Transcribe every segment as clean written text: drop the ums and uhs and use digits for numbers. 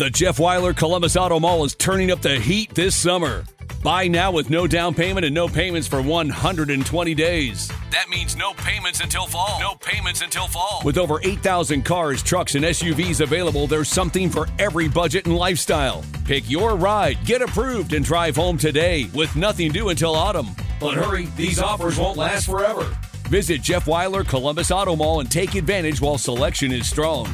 The Jeff Weiler Columbus Auto Mall is turning up the heat this summer. Buy now with no down payment and no payments for 120 days. That means no payments until fall. No payments until fall. With over 8,000 cars, trucks, and SUVs available, there's something for every budget and lifestyle. Pick your ride, get approved, and drive home today with nothing due until autumn. But hurry, these offers won't last forever. Visit Jeff Weiler Columbus Auto Mall and take advantage while selection is strong.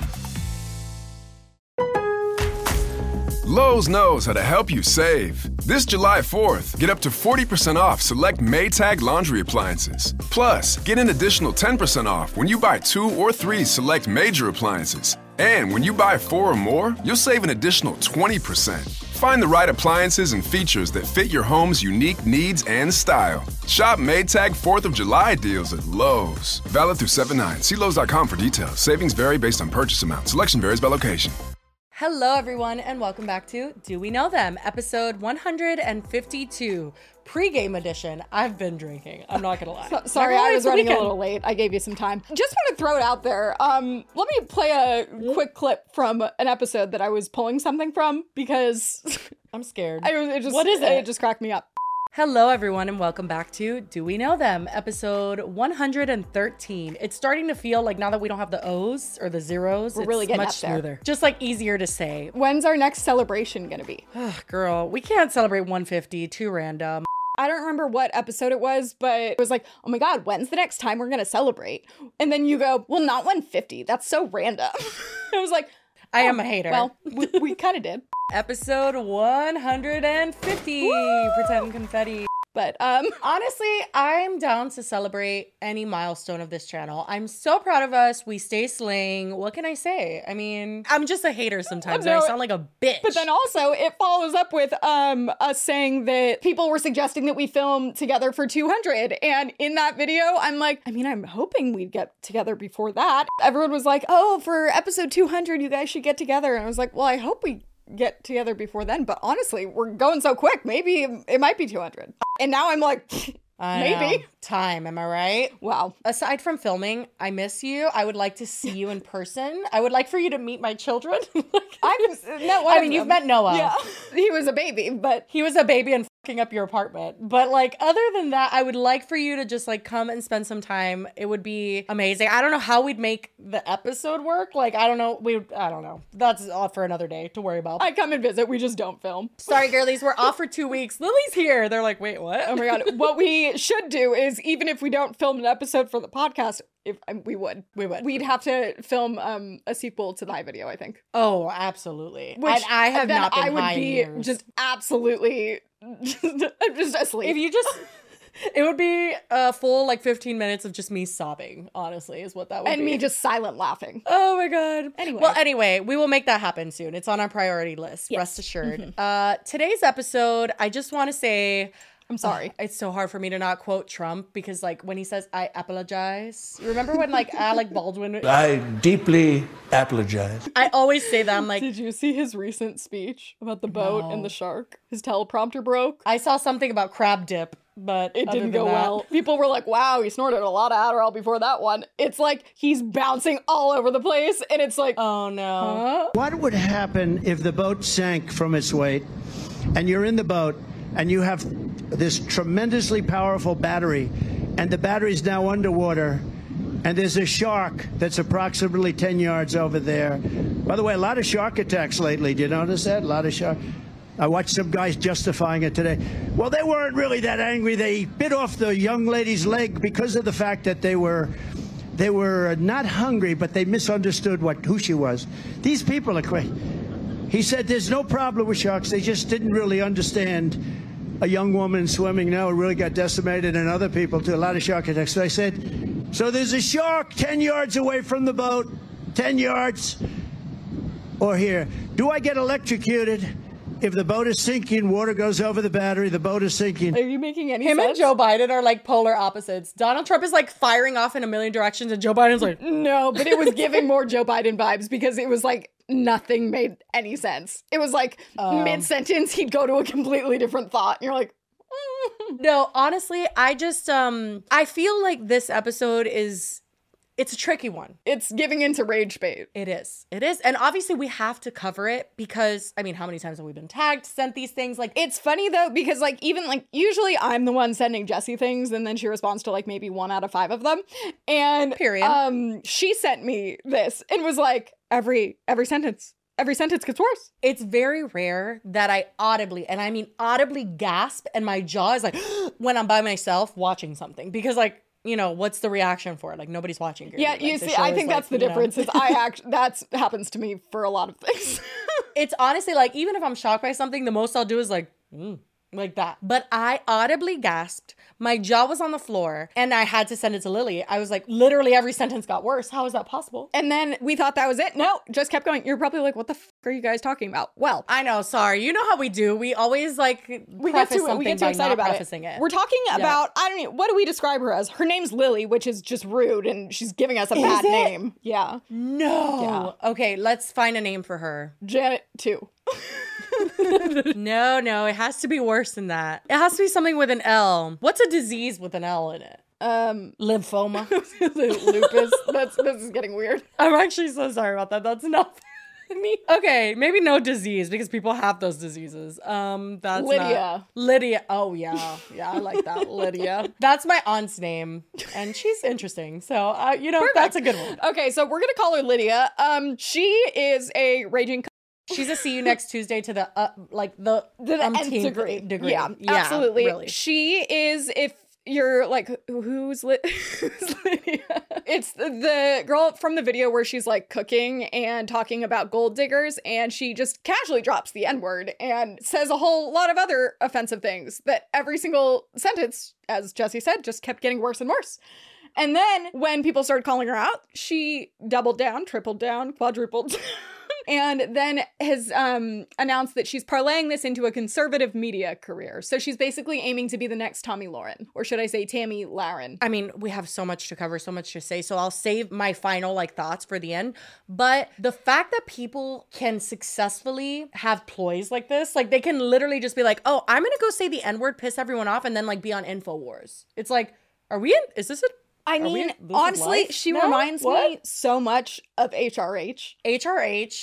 Lowe's knows how to help you save. This July 4th, get up to 40% off select Maytag laundry appliances. Plus, get an additional 10% off when you buy 2 or 3 select major appliances. And when you buy 4 or more, you'll save an additional 20%. Find the right appliances and features that fit your home's unique needs and style. Shop Maytag 4th of July deals at Lowe's. Valid through 7/9. See Lowe's.com for details. Savings vary based on purchase amount. Selection varies by location. Hello, everyone, and welcome back to Do We Know Them, episode 152, pregame edition. I've been drinking. I'm not going to lie. Sorry, I was running a little late. I gave you some time. Just want to throw it out there. Let me play a quick clip from an episode that I was pulling something from because I'm scared. What is it? It just cracked me up. Hello, everyone, and welcome back to Do We Know Them, episode 113. It's starting to feel like now that we don't have the O's or the zeros, We're really getting much up there. smoother. Just like easier to say. When's our next celebration going to be? Girl, we can't celebrate 150, too random. I don't remember what episode it was, but it was like, oh my God, when's the next time we're going to celebrate? And then you go, well, not 150. That's so random. I was like, I am a hater. Well, we kind of did. Episode 150, Woo! Pretend Confetti. But honestly, I'm down to celebrate any milestone of this channel. I'm so proud of us. We stay slaying. What can I say? I mean, I'm just a hater sometimes. And I sound like a bitch. But then also it follows up with us saying that people were suggesting that we film together for 200. And in that video, I'm like, I mean, I'm hoping we'd get together before that. Everyone was like, oh, for episode 200, you guys should get together. And I was like, well, I hope we get together before then, but honestly, we're going so quick, maybe it might be 200. And now I'm like, maybe. Time, am I right? Wow. Aside from filming, I miss you. I would like to see you in person. I would like for you to meet my children. You've met Noah. Yeah, he was a baby, but he was a baby and fucking up your apartment. But like, other than that, I would like for you to just like come and spend some time. It would be amazing. I don't know how we'd make the episode work. Like, I don't know. That's all for another day to worry about. I come and visit. We just don't film. Sorry, girlies. We're off for 2 weeks. Lily's here. They're like, wait, what? Oh my God. What we should do is, even if we don't film an episode for the podcast, we'd have to film a sequel to the High video, I think. Oh, absolutely. Which I have not been I would high in be years. just absolutely just asleep. If you just, it would be a full like 15 minutes of just me sobbing, honestly, is what that would be. And me just silent laughing. Oh my God. Anyway, We will make that happen soon. It's on our priority list. Yes. Rest assured. Today's episode, I just want to say, I'm sorry. It's so hard for me to not quote Trump because like when he says, I apologize. Remember when like Alec Baldwin? I deeply apologize. I always say that. I'm like, did you see his recent speech about the boat and the shark? His teleprompter broke. I saw something about crab dip, but it didn't go well. People were like, wow, he snorted a lot of Adderall before that one. It's like he's bouncing all over the place and it's like, oh no. Huh? What would happen if the boat sank from its weight and you're in the boat and you have this tremendously powerful battery and the battery's now underwater and there's a shark that's approximately 10 yards over there? By the way, a lot of shark attacks lately. Do you notice that? A lot of shark. I watched some guys justifying it today. Well, they weren't really that angry. They bit off the young lady's leg because of the fact that they were not hungry, but they misunderstood who she was. These people are crazy. He said there's no problem with sharks. They just didn't really understand a young woman swimming now really got decimated, and other people too, a lot of shark attacks. So I said, so there's a shark 10 yards away from the boat, 10 yards, or here. Do I get electrocuted? If the boat is sinking, water goes over the battery, the boat is sinking. Are you making any sense? Him and sense? Joe Biden are like polar opposites. Donald Trump is like firing off in a million directions and Joe Biden's like, no, but it was giving more Joe Biden vibes because it was like nothing made any sense. It was like mid-sentence, he'd go to a completely different thought. And you're like, No, honestly, I just, I feel like this episode is It's a tricky one. It's giving into rage bait. It is. It is. And obviously we have to cover it because, I mean, how many times have we been tagged, sent these things? Like, It's funny though, because like even like usually I'm the one sending Jessie things and then she responds to like maybe 1 out of 5 of them. And she sent me this and was like, every sentence gets worse. it's very rare that I audibly, and I mean audibly gasp and my jaw is like when I'm by myself watching something because like, you know, what's the reaction for it? Like nobody's watching. Yeah, like, you the see, show I is, think like, that's the you know. difference. Is that happens to me for a lot of things. It's honestly like, even if I'm shocked by something, the most I'll do is like, like that. But I audibly gasped. My jaw was on the floor and I had to send it to Lily. I was like, literally every sentence got worse. How is that possible? And then we thought that was it. No, just kept going. You're probably like, what the f are you guys talking about? Well, I know. Sorry. You know how we do. We always like we get too excited about prefacing it. We're talking about, I don't know, what do we describe her as? Her name's Lily, which is just rude and she's giving us a bad name. Yeah. No. Yeah. Okay, let's find a name for her. Janet 2. No, it has to be worse than that. It has to be something with an L. What's a disease with an L in it? Lymphoma. Lupus. This is getting weird. I'm actually so sorry about that. That's not me. Okay, maybe no disease because people have those diseases. That's Lydia. Lydia. Oh yeah, I like that. Lydia. That's my aunt's name, and she's interesting. So you know, that's a good one. Okay, so we're gonna call her Lydia. She is a raging. She's a see you next Tuesday to the the nth degree. Yeah, absolutely. Really. She is, if you're like, who's Lydia? It's the girl from the video where she's like cooking and talking about gold diggers, and she just casually drops the N-word and says a whole lot of other offensive things that every single sentence, as Jessie said, just kept getting worse and worse. And then when people started calling her out, she doubled down, tripled down, quadrupled and then has announced that she's parlaying this into a conservative media career. So she's basically aiming to be the next Tomi Lahren, or should I say Tammy Lahren. I mean, we have so much to cover, so much to say, so I'll save my final thoughts for the end. But the fact that people can successfully have ploys like this, like they can literally just be like, oh, I'm gonna go say the N-word, piss everyone off, and then be on InfoWars. It's like, is this a I mean, honestly, she reminds me so much of HRH. HRH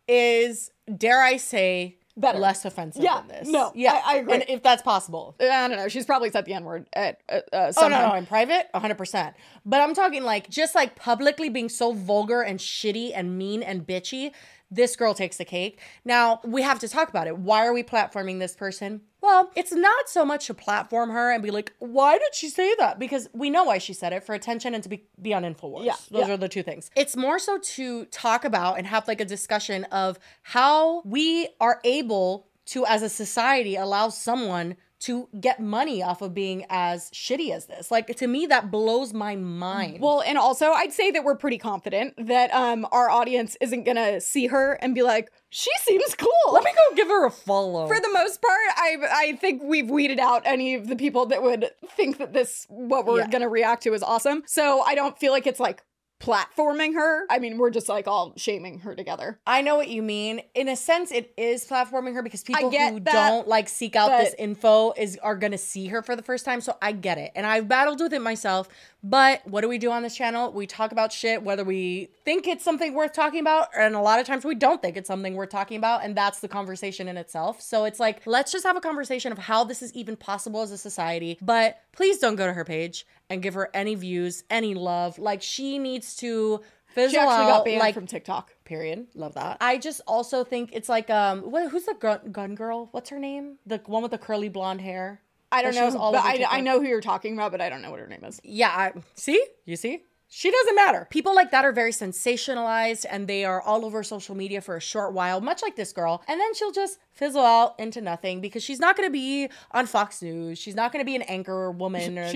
is, dare I say, better, less offensive than this. No, yeah, I agree. And if that's possible. I don't know. She's probably said the N-word at no, in private, 100%. But I'm talking just publicly being so vulgar and shitty and mean and bitchy. This girl takes the cake. Now, we have to talk about it. Why are we platforming this person? Well, it's not so much to platform her and be like, why did she say that? Because we know why she said it, for attention and to be on InfoWars. Yeah, Those are the two things. It's more so to talk about and have a discussion of how we are able to, as a society, allow someone to get money off of being as shitty as this. To me, that blows my mind. Well, and also, I'd say that we're pretty confident that our audience isn't gonna see her and be like, she seems cool. Let me go give her a follow. For the most part, I think we've weeded out any of the people that would think that what we're gonna react to is awesome. So I don't feel like it's platforming her. I mean, we're just all shaming her together. I know what you mean. In a sense, it is platforming her because people who don't seek out this info are gonna see her for the first time. So I get it. And I've battled with it myself. But what do we do on this channel? We talk about shit, whether we think it's something worth talking about, and a lot of times we don't think it's something worth talking about, and that's the conversation in itself. So it's let's just have a conversation of how this is even possible as a society. But please don't go to her page and give her any views, any love. She needs to fizzle out. She actually got banned from TikTok. Period. Love that. I just also think it's who's the gun girl? What's her name? The one with the curly blonde hair. I don't know, but I know who you're talking about, but I don't know what her name is. Yeah, you see? She doesn't matter. People like that are very sensationalized and they are all over social media for a short while, much like this girl. And then she'll just fizzle out into nothing because she's not going to be on Fox News. She's not going to be an anchor woman or,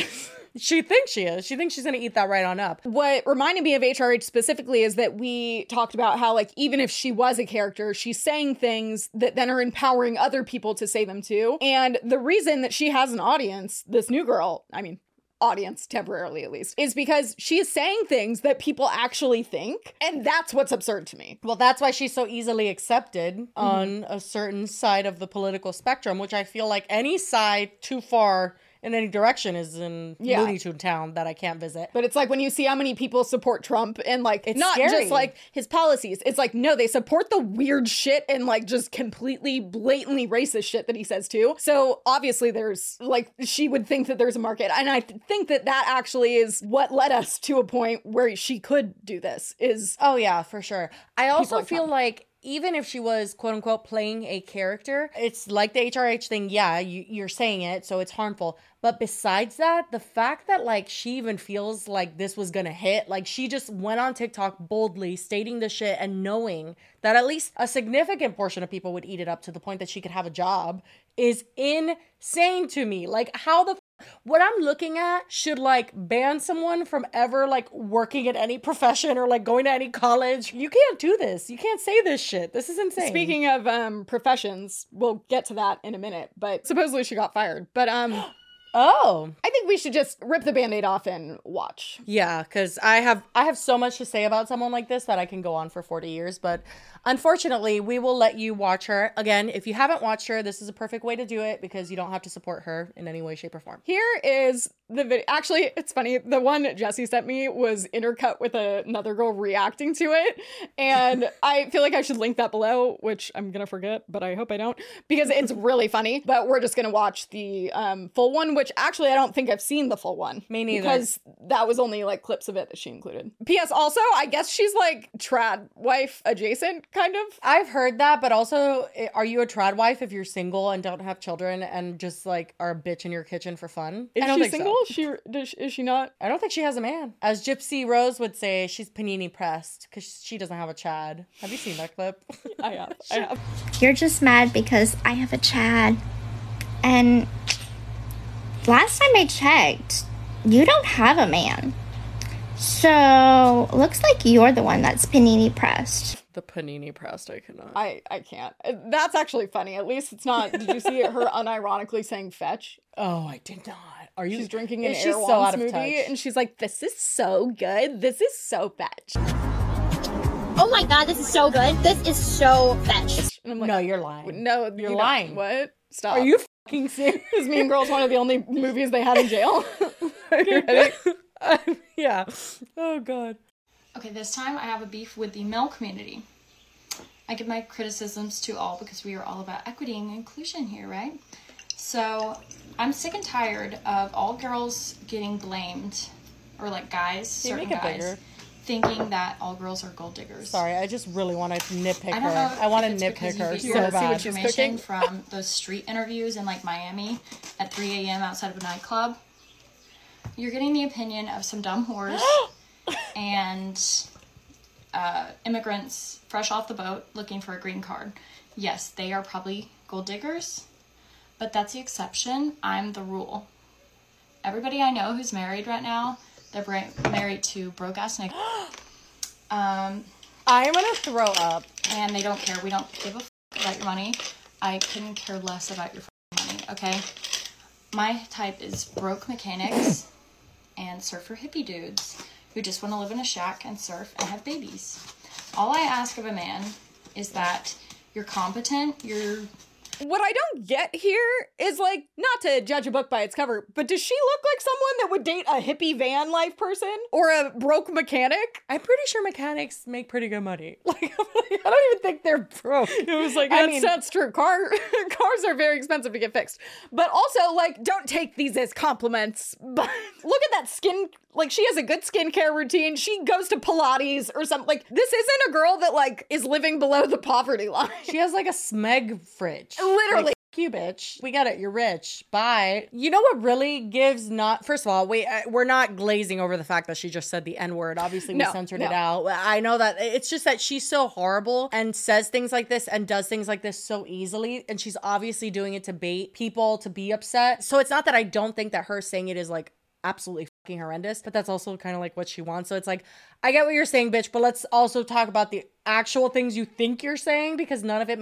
she thinks she is. She thinks she's going to eat that right on up. What reminded me of HRH specifically is that we talked about how even if she was a character, she's saying things that then are empowering other people to say them too. And the reason that she has an audience, this new girl, audience, temporarily at least, is because she is saying things that people actually think, and that's what's absurd to me. Well, that's why she's so easily accepted on a certain side of the political spectrum, which I feel any side too far in any direction is in Yeah. Looney Tune Town that I can't visit. But it's like when you see how many people support Trump and like It's not scary. just like his policies. It's like, no, they support the weird shit and like just completely blatantly racist shit that he says too. So obviously there's like, she would think that there's a market. And I think that that actually is what led us to a point where she could do this is, Oh yeah, for sure. I also like feel Trump. like even if she was quote unquote playing a character, it's like the HRH thing. Yeah, you're saying it, so it's harmful. But besides that, the fact that like she even feels like this was gonna hit, like she just went on TikTok boldly stating the shit and knowing that at least a significant portion of people would eat it up to the point that she could have a job is insane to me. Like how the what I'm looking at should like ban someone from ever like working at any profession or like going to any college. You can't do this. You can't say this shit. This is insane. speaking of professions, we'll get to that in a minute, but supposedly she got fired. But Oh. I think we should just rip the Band-Aid off and watch. Yeah, because I have so much to say about someone like this that I can go on for 40 years, but unfortunately, we will let you watch her. Again, if you haven't watched her, this is a perfect way to do it because you don't have to support her in any way, shape, or form. Here is the video. Actually, it's funny. The one Jesse sent me was intercut with another girl reacting to it. And I feel like I should link that below, which I'm going to forget, but I hope I don't, because it's really funny. But we're just going to watch the full one, which actually I don't think I've seen the full one. Me neither. Because that was only like clips of it that she included. P.S. Also, I guess she's like trad wife adjacent, kind of. I've heard that, but also, are you a trad wife if you're single and don't have children and just like are a bitch in your kitchen for fun? Is I don't she think so. single? Is she not? I don't think she has a man. As Gypsy Rose would say, she's panini pressed because she doesn't have a Chad. Have you seen that clip? I have. You're just mad because I have a Chad. And last time I checked, you don't have a man. So, looks like you're the one that's panini pressed. The panini pressed, I cannot. I can't. That's actually funny. At least it's not. Did you see her unironically saying fetch? Oh, I did not. Are you? She's drinking an Is she Erewhon so out of smoothie, touch? and she's like, "This is so good. This is so fetch." Oh my god, this is so good. This is so fetch. And I'm like, No, you're lying. no, You're you don't- lying. What? Stop. Are you fucking serious? Is Mean Girls one of the only movies they had in jail? Yeah. Oh god. Okay, this time I have a beef with the male community. I give my criticisms to all because we are all about equity and inclusion here, right? So I'm sick and tired of all girls getting blamed, or like guys, Can you certain make it guys, bigger? thinking that all girls are gold diggers. Sorry, I just really want to nitpick I don't her. know. I want to if it's because nitpick her you so get wanna see what bad. she's information cooking? from those street interviews in like Miami at 3 a.m. outside of a nightclub. You're getting the opinion of some dumb whores and immigrants fresh off the boat looking for a green card. Yes, they are probably gold diggers, but that's the exception. I'm the rule. Everybody I know who's married right now, they're married to broke ass niggas. I'm gonna throw up. And they don't care. We don't give a about your money. I couldn't care less about your money, okay? My type is broke mechanics and surfer hippie dudes who just want to live in a shack and surf and have babies. All I ask of a man is that you're competent, you're... What I don't get here is like, not to judge a book by its cover, but does she look like someone that would date a hippie van life person or a broke mechanic? I'm pretty sure mechanics make pretty good money. Like, I don't even think they're broke. It was like, I that's, mean- that's true. Cars are very expensive to get fixed. But also, like, don't take these as compliments. But look at that skin. Like, she has a good skincare routine. She goes to Pilates or something. Like, this isn't a girl that, like, is living below the poverty line. She has like a smeg fridge. Literally. Like, fuck you, bitch. We got it. You're rich. Bye. You know what really gives not... First of all, we're not glazing over the fact that she just said the N-word. Obviously, we censored it out. I know that. It's just that she's so horrible and says things like this and does things like this so easily. And she's obviously doing it to bait people to be upset. So it's not that I don't think that her saying it is like absolutely fucking horrendous, but that's also kind of like what she wants. So it's like, I get what you're saying, bitch, but let's also talk about the actual things you think you're saying because none of it makes any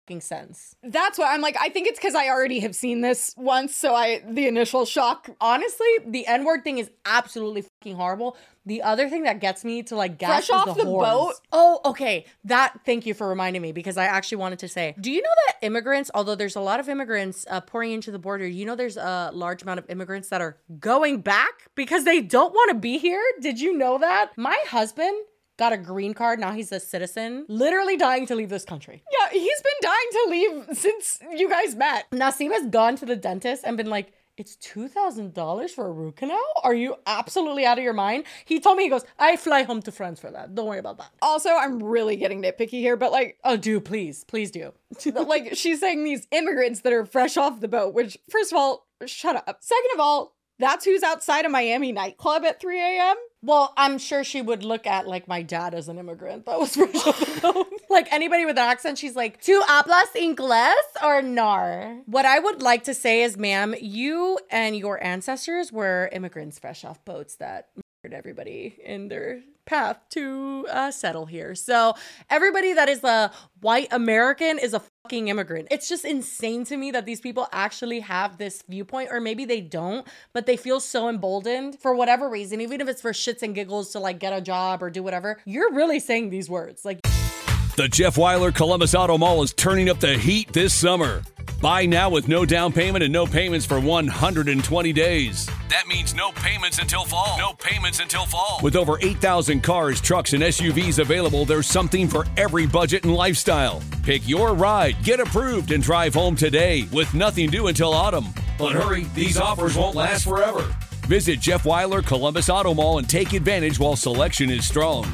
sense. That's why I'm like, I think it's because I already have seen this once, so the initial shock. Honestly, the N-word thing is absolutely fucking horrible. The other thing that gets me to like gasp Fresh is off the the whores. boat? Oh, okay. Thank you for reminding me, because I actually wanted to say, do you know that immigrants, although there's a lot of immigrants pouring into the border, you know there's a large amount of immigrants that are going back because they don't want to be here? Did you know that? My husband got a green card. Now he's a citizen, literally dying to leave this country. Yeah, he's been dying to leave since you guys met. Nasim has gone to the dentist and been like, it's $2,000 for a root canal? Are you absolutely out of your mind? He told me, he goes, I fly home to France for that. Don't worry about that. Also, I'm really getting nitpicky here, but like, oh, do please do. Like, she's saying these immigrants that are fresh off the boat, which, first of all, shut up. Second of all, that's who's outside a Miami nightclub at 3 a.m. Well, I'm sure she would look at like my dad as an immigrant that was fresh off the boat. Like anybody with an accent, she's like, "Tu hablas inglés or no?" What I would like to say is, ma'am, you and your ancestors were immigrants fresh off boats that murdered everybody in their path to settle here. So everybody that is a white American is a fucking immigrant. It's just insane to me that these people actually have this viewpoint, or maybe they don't, but they feel so emboldened for whatever reason, even if it's for shits and giggles to like get a job or do whatever. You're really saying these words. Like, the Jeff Weiler Columbus Auto Mall is turning up the heat this summer. Buy now with no down payment and no payments for 120 days. That means no payments until fall. No payments until fall. With over 8,000 cars, trucks, and SUVs available, there's something for every budget and lifestyle. Pick your ride, get approved, and drive home today with nothing due until autumn. But hurry, these offers won't last forever. Visit Jeff Weiler Columbus Auto Mall and take advantage while selection is strong.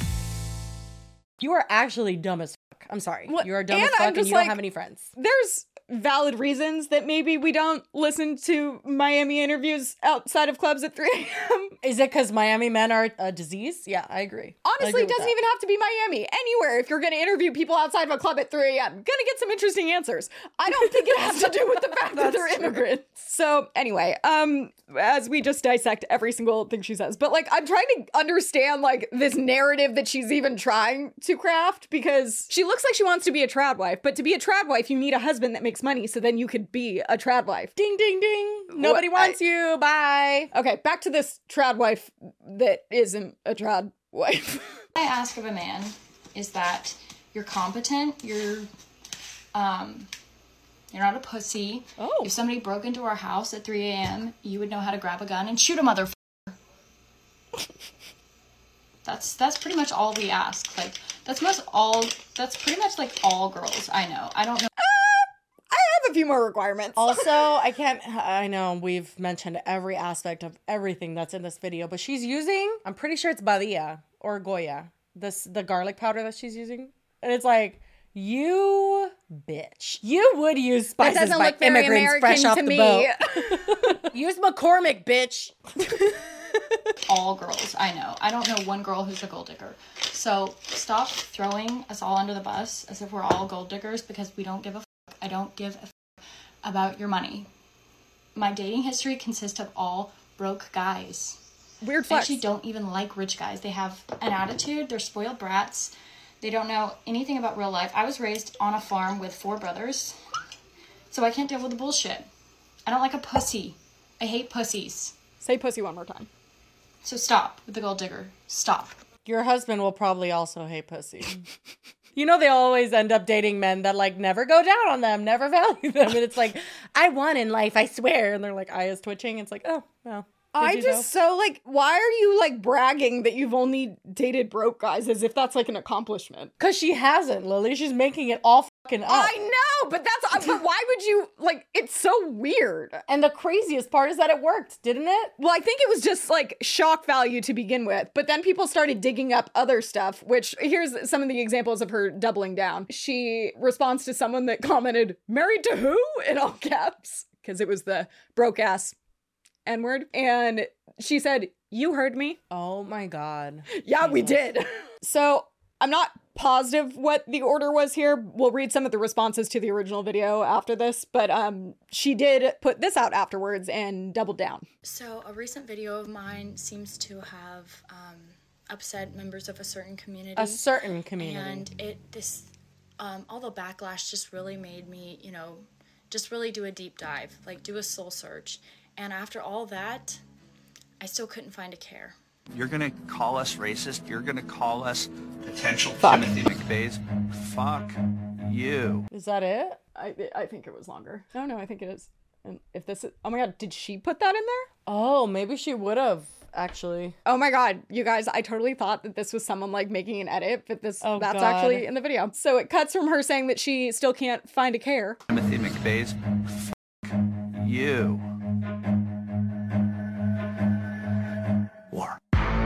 You are actually dumb as fuck. I'm sorry. Well, you are dumb as fuck and you don't have any friends. There's valid reasons that maybe we don't listen to Miami interviews outside of clubs at 3 a.m. Is it because Miami men are a disease? Yeah, I agree. Honestly, it doesn't even have to be Miami. Anywhere, if you're going to interview people outside of a club at 3 a.m., going to get some interesting answers. I don't think it has to do with the fact that they're immigrants. So anyway, as we just dissect every single thing she says, but like, I'm trying to understand like this narrative that she's even trying to craft, because she looks like she wants to be a trad wife, but to be a trad wife, you need a husband that makes money, so then you could be a trad wife. Ding, ding, ding. Nobody wants you. Bye. Okay, back to this trad wife that isn't a trad wife. What I ask of a man is that you're competent, you're not a pussy. Oh. If somebody broke into our house at 3 a.m., you would know how to grab a gun and shoot a motherfucker. That's pretty much all we ask. Like, that's pretty much like all girls I know. I don't know. I have a few more requirements. Also, I know we've mentioned every aspect of everything that's in this video, but she's using, I'm pretty sure it's Badia or Goya, the garlic powder that she's using. And it's like, you bitch. You would use spices by immigrants fresh off the boat. Use McCormick, bitch. All girls I know. I don't know one girl who's a gold digger. So stop throwing us all under the bus as if we're all gold diggers, because we don't give a fuck. I don't give a fuck about your money. My dating history consists of all broke guys. Weird I flex. actually don't even like rich guys. They have an attitude. They're spoiled brats. They don't know anything about real life. I was raised on a farm with 4 brothers, so I can't deal with the bullshit. I don't like a pussy. I hate pussies. Say pussy one more time. So stop with the gold digger. Stop. Your husband will probably also hate pussy. You know, they always end up dating men that like never go down on them, never value them. And it's like, I won in life, I swear. And they're like, eyes twitching. It's like, oh, well. So like, why are you like bragging that you've only dated broke guys as if that's like an accomplishment? Because she hasn't, Lily. She's making it all fucking up. I know, but but why would you, like, it's so weird. And the craziest part is that it worked, didn't it? Well, I think it was just like shock value to begin with, but then people started digging up other stuff, which here's some of the examples of her doubling down. She responds to someone that commented, "Married to who?" in all caps, because it was the broke ass N-word. And she said, "You heard me." Oh my God. Yeah, we did. So I'm not positive what the order was here. We'll read some of the responses to the original video after this, but she did put this out afterwards and doubled down. So a recent video of mine seems to have upset members of a certain community. A certain community. And all the backlash just really made me, just really do a deep dive, like do a soul search. And after all that, I still couldn't find a care. You're gonna call us racist? You're gonna call us potential Timothy McVeighs? Fuck you. Is that it? I think it was longer. No, I think it is. And if this is, oh my God, did she put that in there? Oh, maybe she would have, actually. Oh my God, you guys, I totally thought that this was someone like making an edit, but that's actually in the video. So it cuts from her saying that she still can't find a care. Timothy McVeighs? Fuck you. War.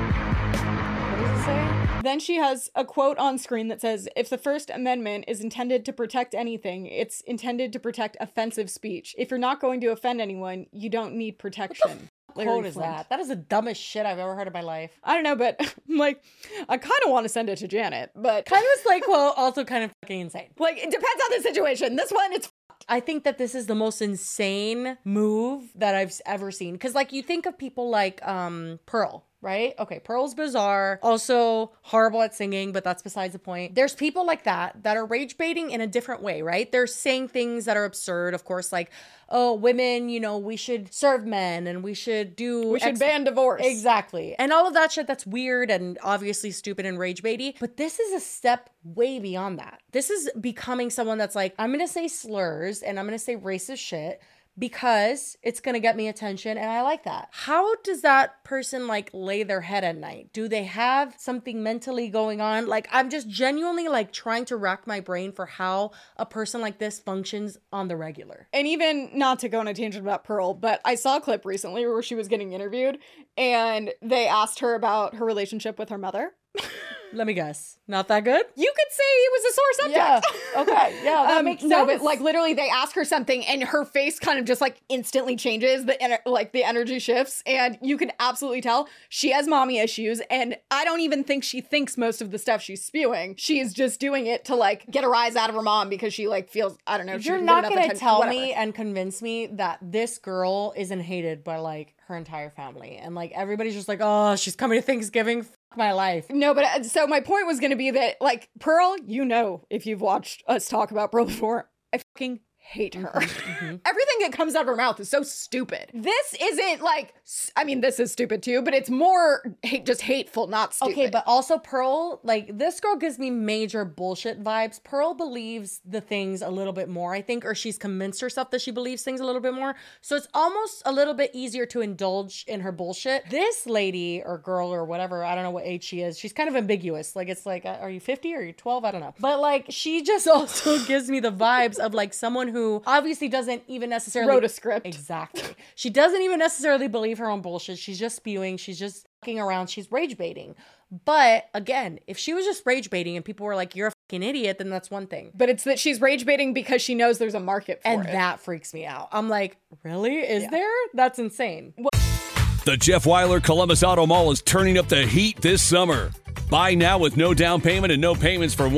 What does it say? Then she has a quote on screen that says, if the First Amendment is intended to protect anything, it's intended to protect offensive speech. If you're not going to offend anyone, you don't need protection. What quote is that? That is the dumbest shit I've ever heard in my life. I don't know, but I'm like, I kind of want to send it to Janet, but... Kind of like, well, also kind of fucking insane. Like, it depends on the situation. This one, it's I think that this is the most insane move that I've ever seen. Because, like, you think of people like Pearl, right? Okay, Pearl's bizarre, also horrible at singing, but that's besides the point. There's people like that are rage baiting in a different way, right? They're saying things that are absurd, of course, like, oh, women, we should serve men and we should ban divorce. Exactly. And all of that shit that's weird and obviously stupid and rage baity. But this is a step way beyond that. This is becoming someone that's like, I'm going to say slurs and I'm going to say racist shit because it's going to get me attention and I like that. How does that person like lay their head at night? Do they have something mentally going on? Like, I'm just genuinely like trying to rack my brain for how a person like this functions on the regular. And even not to go on a tangent about Pearl, but I saw a clip recently where she was getting interviewed and they asked her about her relationship with her mother. Let me guess. Not that good? You could say it was a sore subject. Yeah. Okay. Yeah, that makes sense. No, but like literally they ask her something and her face kind of just like instantly changes. The energy shifts and you can absolutely tell she has mommy issues. And I don't even think she thinks most of the stuff she's spewing. She is just doing it to like get a rise out of her mom because she like feels, I don't know. You're not going to tell me and convince me that this girl isn't hated by like her entire family. And like everybody's just like, oh, she's coming to Thanksgiving. My life. No, but so my point was going to be that like Pearl, if you've watched us talk about Pearl before, I fucking hate her. Mm-hmm. Everything that comes out of her mouth is so stupid. This isn't like, I mean, this is stupid too, but it's more just hateful, not stupid. Okay, but also Pearl, like this girl gives me major bullshit vibes. Pearl believes the things a little bit more, I think, or she's convinced herself that she believes things a little bit more. So it's almost a little bit easier to indulge in her bullshit. This lady or girl or whatever, I don't know what age she is. She's kind of ambiguous. Like it's like, are you 50 or are you 12? I don't know. But like she just also gives me the vibes of like someone who obviously doesn't even necessarily wrote a script. Exactly. She doesn't even necessarily believe her own bullshit. She's just spewing. She's just fucking around. She's rage baiting. But again, if she was just rage baiting and people were like, you're a fucking idiot, then that's one thing. But it's that she's rage baiting because she knows there's a market for it. And that freaks me out. I'm like, really? Is there? That's insane. The Jeff Weiler Columbus Auto Mall is turning up the heat this summer. Buy now with no down payment and no payments for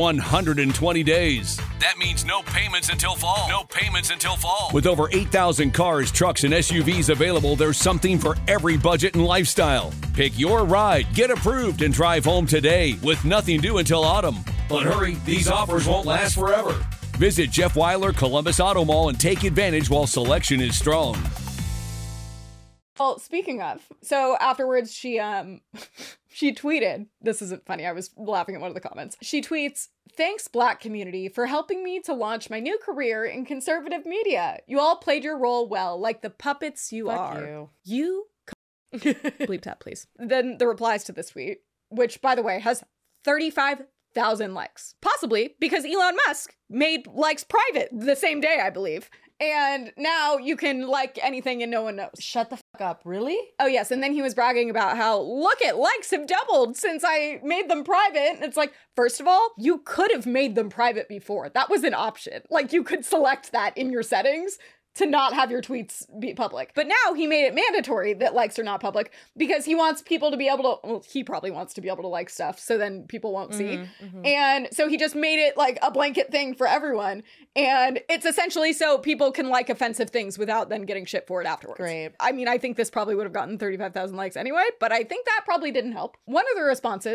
120 days. That means no payments until fall. No payments until fall. With over 8,000 cars, trucks, and SUVs available, there's something for every budget and lifestyle. Pick your ride, get approved, and drive home today with nothing due until autumn. But hurry, these offers won't last forever. Visit Jeff Weiler Columbus Auto Mall and take advantage while selection is strong. Well, speaking of, so afterwards she tweeted, this isn't funny, I was laughing at one of the comments. She tweets, "Thanks Black community for helping me to launch my new career in conservative media. You all played your role well, like the puppets you are. You bleep that, please." Then the replies to this tweet, which by the way has 35,000 likes, possibly because Elon Musk made likes private the same day, I believe. And now you can like anything and no one knows. Shut the fuck up. Really? Oh, yes. And then he was bragging about how, look at likes have doubled since I made them private. And it's like, first of all, you could have made them private before. That was an option. Like you could select that in your settings to not have your tweets be public. But now he made it mandatory that likes are not public because he wants people to be able to, well, he probably wants to be able to like stuff so then people won't see. Mm-hmm. And so he just made it like a blanket thing for everyone. And it's essentially so people can like offensive things without then getting shit for it afterwards. Great. I mean, I think this probably would have gotten 35,000 likes anyway, but I think that probably didn't help. One of the responses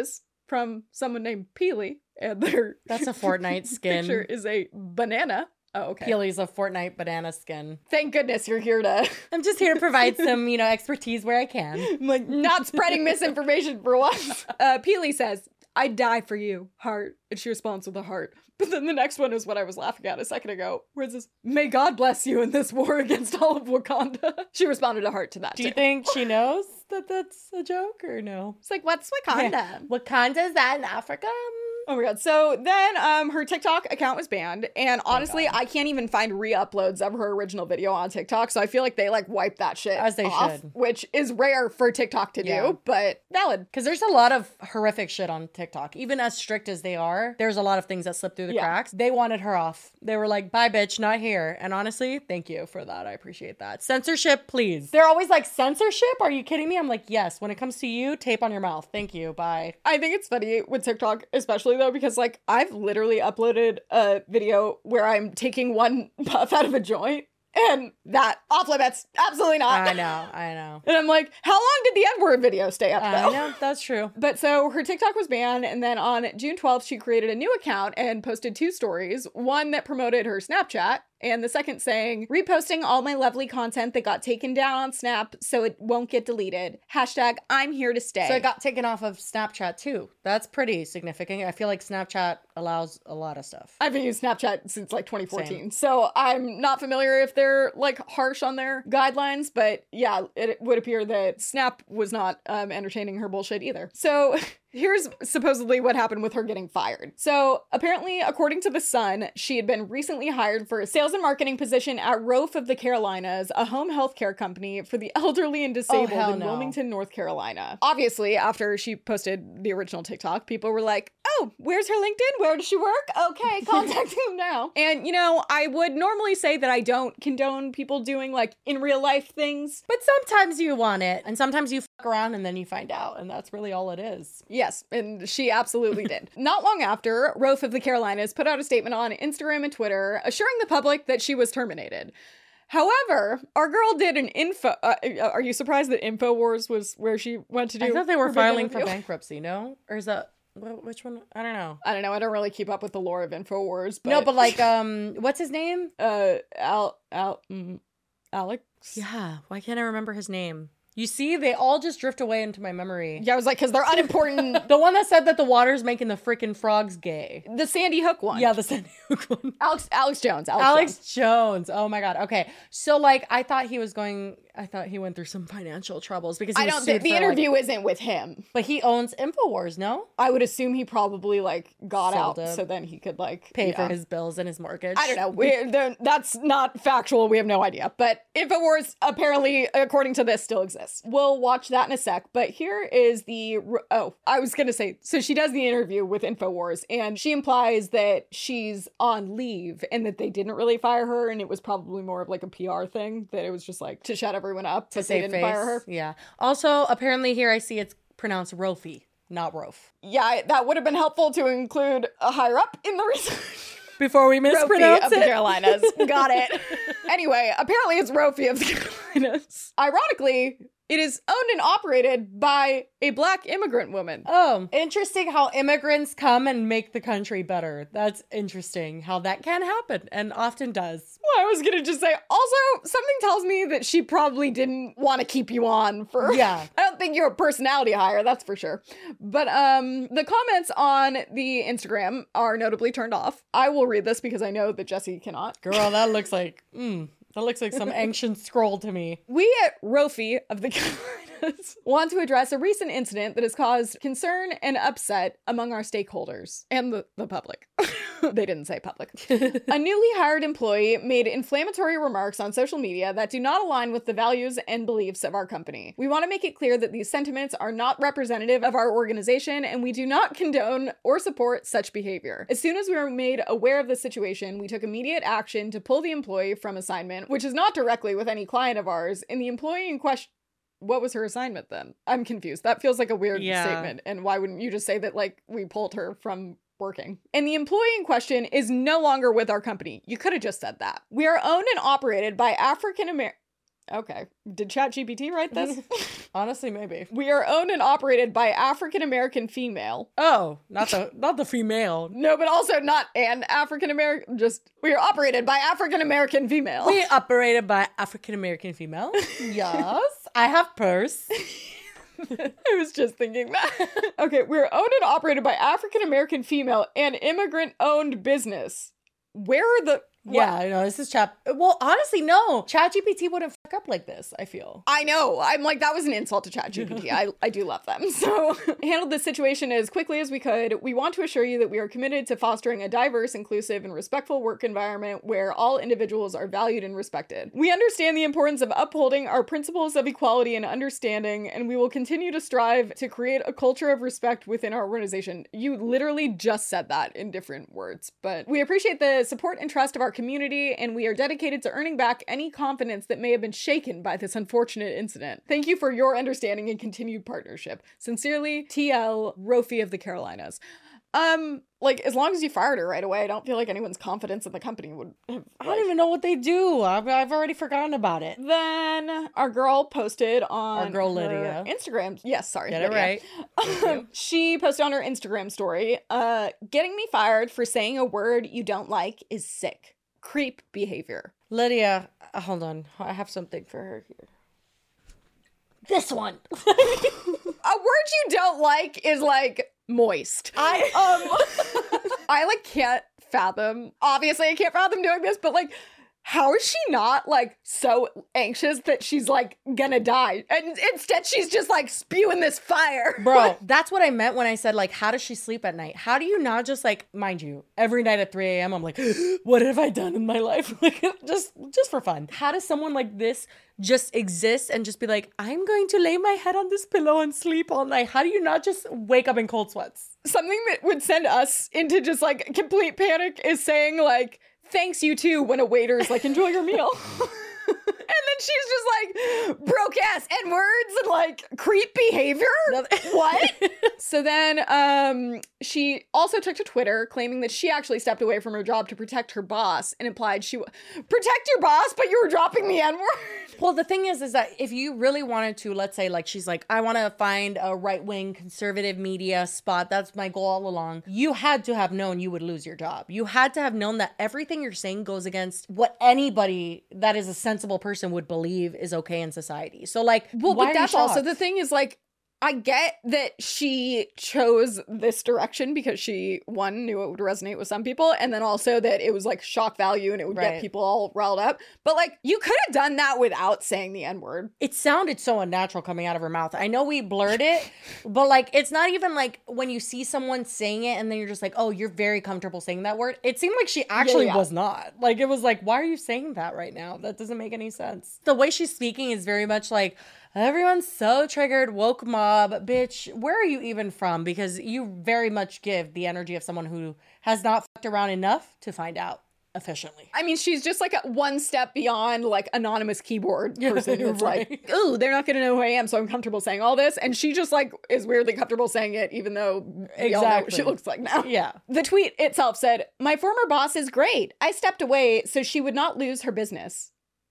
from someone named Peely, and their That's a Fortnite skin. picture is a banana. Oh, okay. Peely's a Fortnite banana skin. Thank goodness you're here to... I'm just here to provide some, expertise where I can. I'm like, not spreading misinformation for once. Peely says, "I'd die for you, heart." And she responds with a heart. But then the next one is what I was laughing at a second ago, where it says, "May God bless you in this war against all of Wakanda." She responded a heart to that, Do you think she knows that that's a joke or no? It's like, what's Wakanda? Yeah. Wakanda, is that in Africa? Oh my god. So then her TikTok account was banned, and honestly, I can't even find re-uploads of her original video on TikTok, so I feel like they wiped that shit As they off, should. which is rare for TikTok to do, but valid. Because there's a lot of horrific shit on TikTok. Even as strict as they are, there's a lot of things that slip through the cracks. They wanted her off. They were like, bye bitch, not here. And honestly, thank you for that. I appreciate that. Censorship, please. They're always like, censorship? Are you kidding me? I'm like, yes. When it comes to you, tape on your mouth. Thank you. Bye. I think it's funny with TikTok, especially though, because I've literally uploaded a video where I'm taking one puff out of a joint, and that off limits. Absolutely not. I know. And I'm like, how long did the N-word video stay up though? I know, that's true. But so her TikTok was banned, and then on June 12th, she created a new account and posted 2 stories. One that promoted her Snapchat, and the second saying, "Reposting all my lovely content that got taken down on Snap so it won't get deleted. Hashtag I'm here to stay." So it got taken off of Snapchat too. That's pretty significant. I feel like Snapchat allows a lot of stuff. I've been using Snapchat since 2014. So I'm not familiar if they're harsh on their guidelines, but yeah, it would appear that Snap was not entertaining her bullshit either. So here's supposedly what happened with her getting fired. So apparently, according to The Sun, she had been recently hired for a sales and marketing position at Rofe of the Carolinas, a home health care company for the elderly and disabled in Wilmington, North Carolina. Obviously, after she posted the original TikTok, people were like, "Oh, where's her LinkedIn? Where does she work? Okay, contact him now." And I would normally say that I don't condone people doing in real life things, but sometimes you want it, and sometimes you fuck around and then you find out, and that's really all it is. Yes, and she absolutely did. Not long after, Rofe of the Carolinas put out a statement on Instagram and Twitter assuring the public that she was terminated. However, our girl did an are you surprised that InfoWars was where she went to do? I thought they were filing for bankruptcy, no? Or is that... Which one? I don't know. I don't really keep up with the lore of InfoWars. But... No, but what's his name? Alex? Yeah, why can't I remember his name? You see, they all just drift away into my memory. Yeah, I was like, because they're unimportant. The one that said that the water's making the freaking frogs gay. The Sandy Hook one. Yeah, the Sandy Hook one. Alex Jones. Alex Jones. Oh my God. Okay. So I thought he went through some financial troubles because he was sued the interview isn't with him. But he owns InfoWars, no? I would assume he probably got Sold out it. so then he could pay for his bills and his mortgage. I don't know. That's not factual. We have no idea. But InfoWars apparently, according to this, still exists. We'll watch that in a sec. But here is I was going to say, so she does the interview with InfoWars and she implies that she's on leave and that they didn't really fire her and it was probably more of a PR thing, that it was just to shut everyone up, to but they didn't fire her. Yeah. Also, apparently here I see it's pronounced Rofe, not Rofe. Yeah, that would have been helpful to include a higher up in the research. Before we mispronounce Rofe of the Carolinas. Got it. Anyway, apparently it's Rofe of the Carolinas. Ironically, it is owned and operated by a Black immigrant woman. Oh, interesting how immigrants come and make the country better. That's interesting how that can happen and often does. Well, I was going to just say, also, something tells me that she probably didn't want to keep you on for... Yeah. I don't think you're a personality hire, that's for sure. But the comments on the Instagram are notably turned off. I will read this because I know that Jesse cannot. Girl, that looks like... That looks like some ancient scroll to me. We at Rofe of the Carolinas want to address a recent incident that has caused concern and upset among our stakeholders and the public. They didn't say public. A newly hired employee made inflammatory remarks on social media that do not align with the values and beliefs of our company. We want to make it clear that these sentiments are not representative of our organization and we do not condone or support such behavior. As soon as we were made aware of the situation, we took immediate action to pull the employee from assignment, which is not directly with any client of ours, and the employee in question... What was her assignment then? I'm confused. That feels like a weird statement. And why wouldn't you just say that we pulled her from working? And the employee in question is no longer with our company. You could have just said that. We are owned and operated by African American... Okay. Did ChatGPT write this? Honestly, maybe. We are owned and operated by African-American female. Oh, not the female. No, but also not an African-American. Just, we are operated by African-American female. We operated by African-American female. Yes. I have purse. I was just thinking that. Okay, we're owned and operated by African-American female and immigrant-owned business. Where are the... Yeah, I know. This is Well, honestly, no. ChatGPT wouldn't fuck up like this, I feel. I know. I'm like, that was an insult to ChatGPT. I do love them. So, handled the situation as quickly as we could. We want to assure you that we are committed to fostering a diverse, inclusive, and respectful work environment where all individuals are valued and respected. We understand the importance of upholding our principles of equality and understanding, and we will continue to strive to create a culture of respect within our organization. You literally just said that in different words, but we appreciate the support and trust of our community, and we are dedicated to earning back any confidence that may have been shaken by this unfortunate incident. Thank you for your understanding and continued partnership. Sincerely, TL Rofi of the Carolinas. Like, as long as you fired her right away, I don't feel like anyone's confidence in the company would have, I don't even know what they do. I've already forgotten about it. Then our girl posted on our girl her Lydia Instagram. Yes, sorry. Get Lydia. it right. She posted on her Instagram story, getting me fired for saying a word you don't like is sick. Creep behavior. Lydia, hold on. I have something for her here. This one. A word you don't like is like moist. I like can't fathom. Obviously, I can't fathom doing this, but like, how is she not like so anxious that she's like gonna die? And instead she's just like spewing this fire. Bro, that's what I meant when I said like, how does she sleep at night? How do you not just like, mind you, every night at 3 a.m. I'm like, what have I done in my life? Like, just for fun. How does someone like this just exist and just be like, I'm going to lay my head on this pillow and sleep all night? How do you not just wake up in cold sweats? Something that would send us into just like complete panic is saying like, thanks, you too, when a waiter is like, enjoy your meal. And then she's just like, broke ass N-words and like creep behavior. What? So then she also took to Twitter claiming that she actually stepped away from her job to protect her boss and implied she would protect your boss, but you were dropping the N-word. Well, the thing is that if you really wanted to, let's say like she's like, I want to find a right-wing conservative media spot. That's my goal all along. You had to have known you would lose your job. You had to have known that everything you're saying goes against what anybody that is a sensible person would believe is okay in society. So like, well, but that's also the thing is like, I get that she chose this direction because she, one, knew it would resonate with some people, and then also that it was like shock value and it would get people all riled up. But like, you could have done that without saying the N-word. It sounded so unnatural coming out of her mouth. I know we blurred it, but like, it's not even like when you see someone saying it and then you're just like, oh, you're very comfortable saying that word. It seemed like she actually was not. Like, it was like, why are you saying that right now? That doesn't make any sense. The way she's speaking is very much like, everyone's so triggered, woke mob. Bitch, where are you even from? Because you very much give the energy of someone who has not fucked around enough to find out efficiently. I mean, she's just like one step beyond like anonymous keyboard person who's like, oh, they're not going to know who I am, so I'm comfortable saying all this. And she just like is weirdly comfortable saying it, even though we all know what she looks like now. Yeah. The tweet itself said, my former boss is great. I stepped away so she would not lose her business.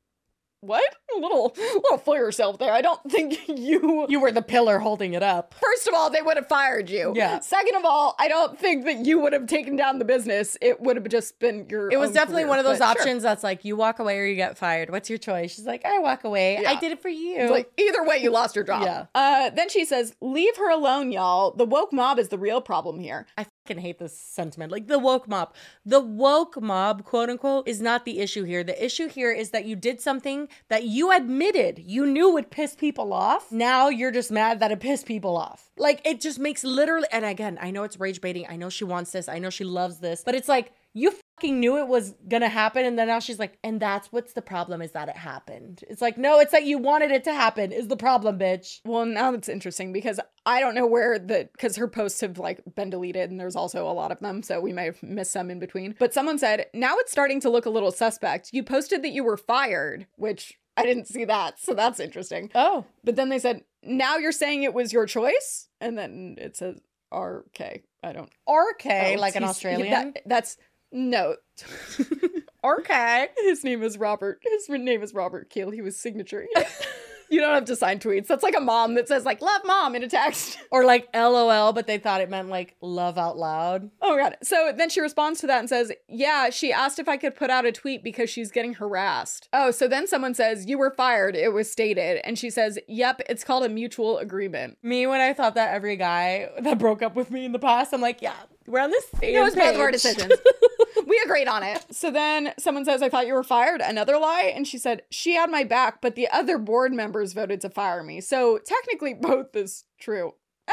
What? A little for yourself there. I don't think you were the pillar holding it up. First of all, they would have fired you. Yeah. Second of all, I don't think that you would have taken down the business. It would have just been your It was definitely career, one of those options that's like, you walk away or you get fired. What's your choice? She's like, I walk away. Yeah. I did it for you. It's like, either way, you lost your job. Yeah. Then she says, leave her alone, y'all. The woke mob is the real problem here. I fucking hate this sentiment. Like, the woke mob. The woke mob, quote unquote, is not the issue here. The issue here is that you did something that you admitted you knew would piss people off. Now you're just mad that it pissed people off. Like, it just makes literally, and again, I know it's rage baiting. I know she wants this. I know she loves this, but it's like, you fucking knew it was gonna happen, and then now she's like, and that's what's the problem, is that it happened. It's like, no, it's that you wanted it to happen is the problem, bitch. Well, now that's interesting because I don't know where because her posts have like been deleted and there's also a lot of them, so we may have missed some in between. But someone said, now it's starting to look a little suspect. You posted that you were fired, which I didn't see that, so that's interesting. Oh. But then they said, now you're saying it was your choice? And then it says RK. I don't... RK, like an Australian? That's... No. Okay. His name is Robert. His name is Robert Keel. He was signature. You don't have to sign tweets. That's like a mom that says like, love mom in a text. Or like LOL, but they thought it meant like love out loud. Oh my God. So then she responds to that and says, yeah, she asked if I could put out a tweet because she's getting harassed. Oh, so then someone says, you were fired. It was stated. And she says, yep, it's called a mutual agreement. Me, when I thought that every guy that broke up with me in the past, I'm like, yeah, we're on the same It was both of our page. decisions. We agreed on it. So then someone says, I thought you were fired. Another lie. And she said, she had my back, but the other board members voted to fire me. So technically both is true.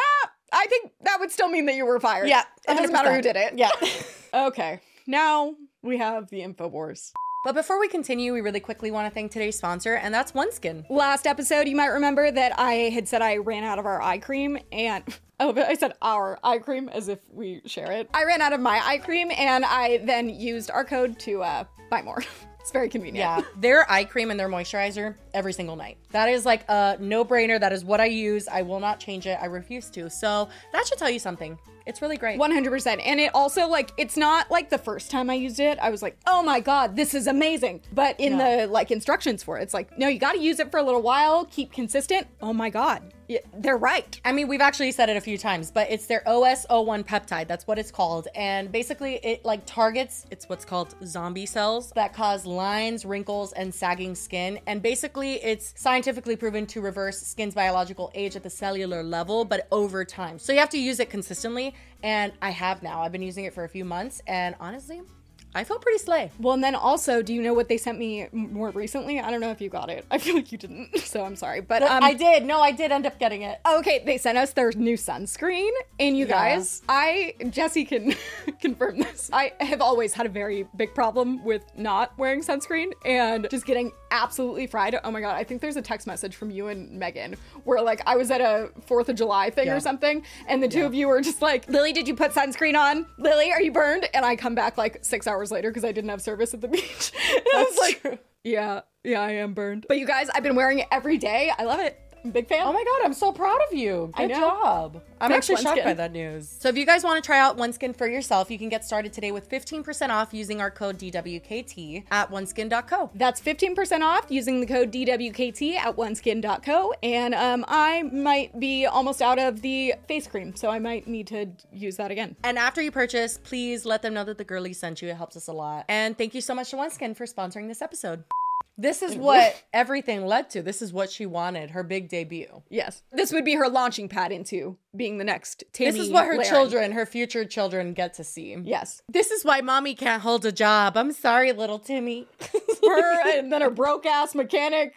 I think that would still mean that you were fired. Yeah. It doesn't matter who did it. Yeah. Okay. Now we have the InfoWars. But before we continue, we really quickly want to thank today's sponsor, and that's OneSkin. Last episode, you might remember that I had said I ran out of our eye cream and... Oh, but I said our eye cream as if we share it. I ran out of my eye cream and I then used our code to buy more. It's very convenient. Yeah, their eye cream and their moisturizer every single night. That is like a no-brainer. That is what I use. I will not change it. I refuse to. So that should tell you something. It's really great. 100%. And it also, like, it's not like the first time I used it, I was like, oh my God, this is amazing. But in the, like, instructions for it, it's like, no, you got to use it for a little while, keep consistent. Oh my God. Yeah, they're right. I mean, we've actually said it a few times, but it's their OS01 peptide. That's what it's called. And basically it like targets, it's what's called zombie cells that cause lines, wrinkles, and sagging skin. And basically it's scientifically proven to reverse skin's biological age at the cellular level, but over time. So you have to use it consistently. And I have now. I've been using it for a few months. And honestly, I feel pretty slay. Well, and then also, do you know what they sent me more recently? I don't know if you got it. I feel like you didn't, so I'm sorry. But I did. No, I did end up getting it. Okay, they sent us their new sunscreen. And you guys, Jesse can confirm this. I have always had a very big problem with not wearing sunscreen and just getting absolutely fried. Oh my God, I think there's a text message from you and Megan where like I was at a 4th of July thing or something. And the two of you were just like, Lily, did you put sunscreen on? Lily, are you burned? And I come back like 6 hours later because I didn't have service at the beach. I was like, true. Yeah, I am burned. But you guys, I've been wearing it every day. I love it. I'm a big fan. Oh my God, I'm so proud of you. Good job. I'm Thanks, actually shocked OneSkin. by that news. So if you guys want to try out OneSkin for yourself, you can get started today with 15% off using our code DWKT at oneskin.co. That's 15% off using the code DWKT at oneskin.co. And I might be almost out of the face cream, so I might need to use that again. And after you purchase, please let them know that the girlie sent you. It helps us a lot. And thank you so much to OneSkin for sponsoring this episode. This is what everything led to. This is what she wanted, her big debut. Yes. This would be her launching pad into being the next Tammy This is what her Laren. children, her future children get to see. Yes. This is why mommy can't hold a job. I'm sorry, little Timmy. Her and then her broke ass mechanic.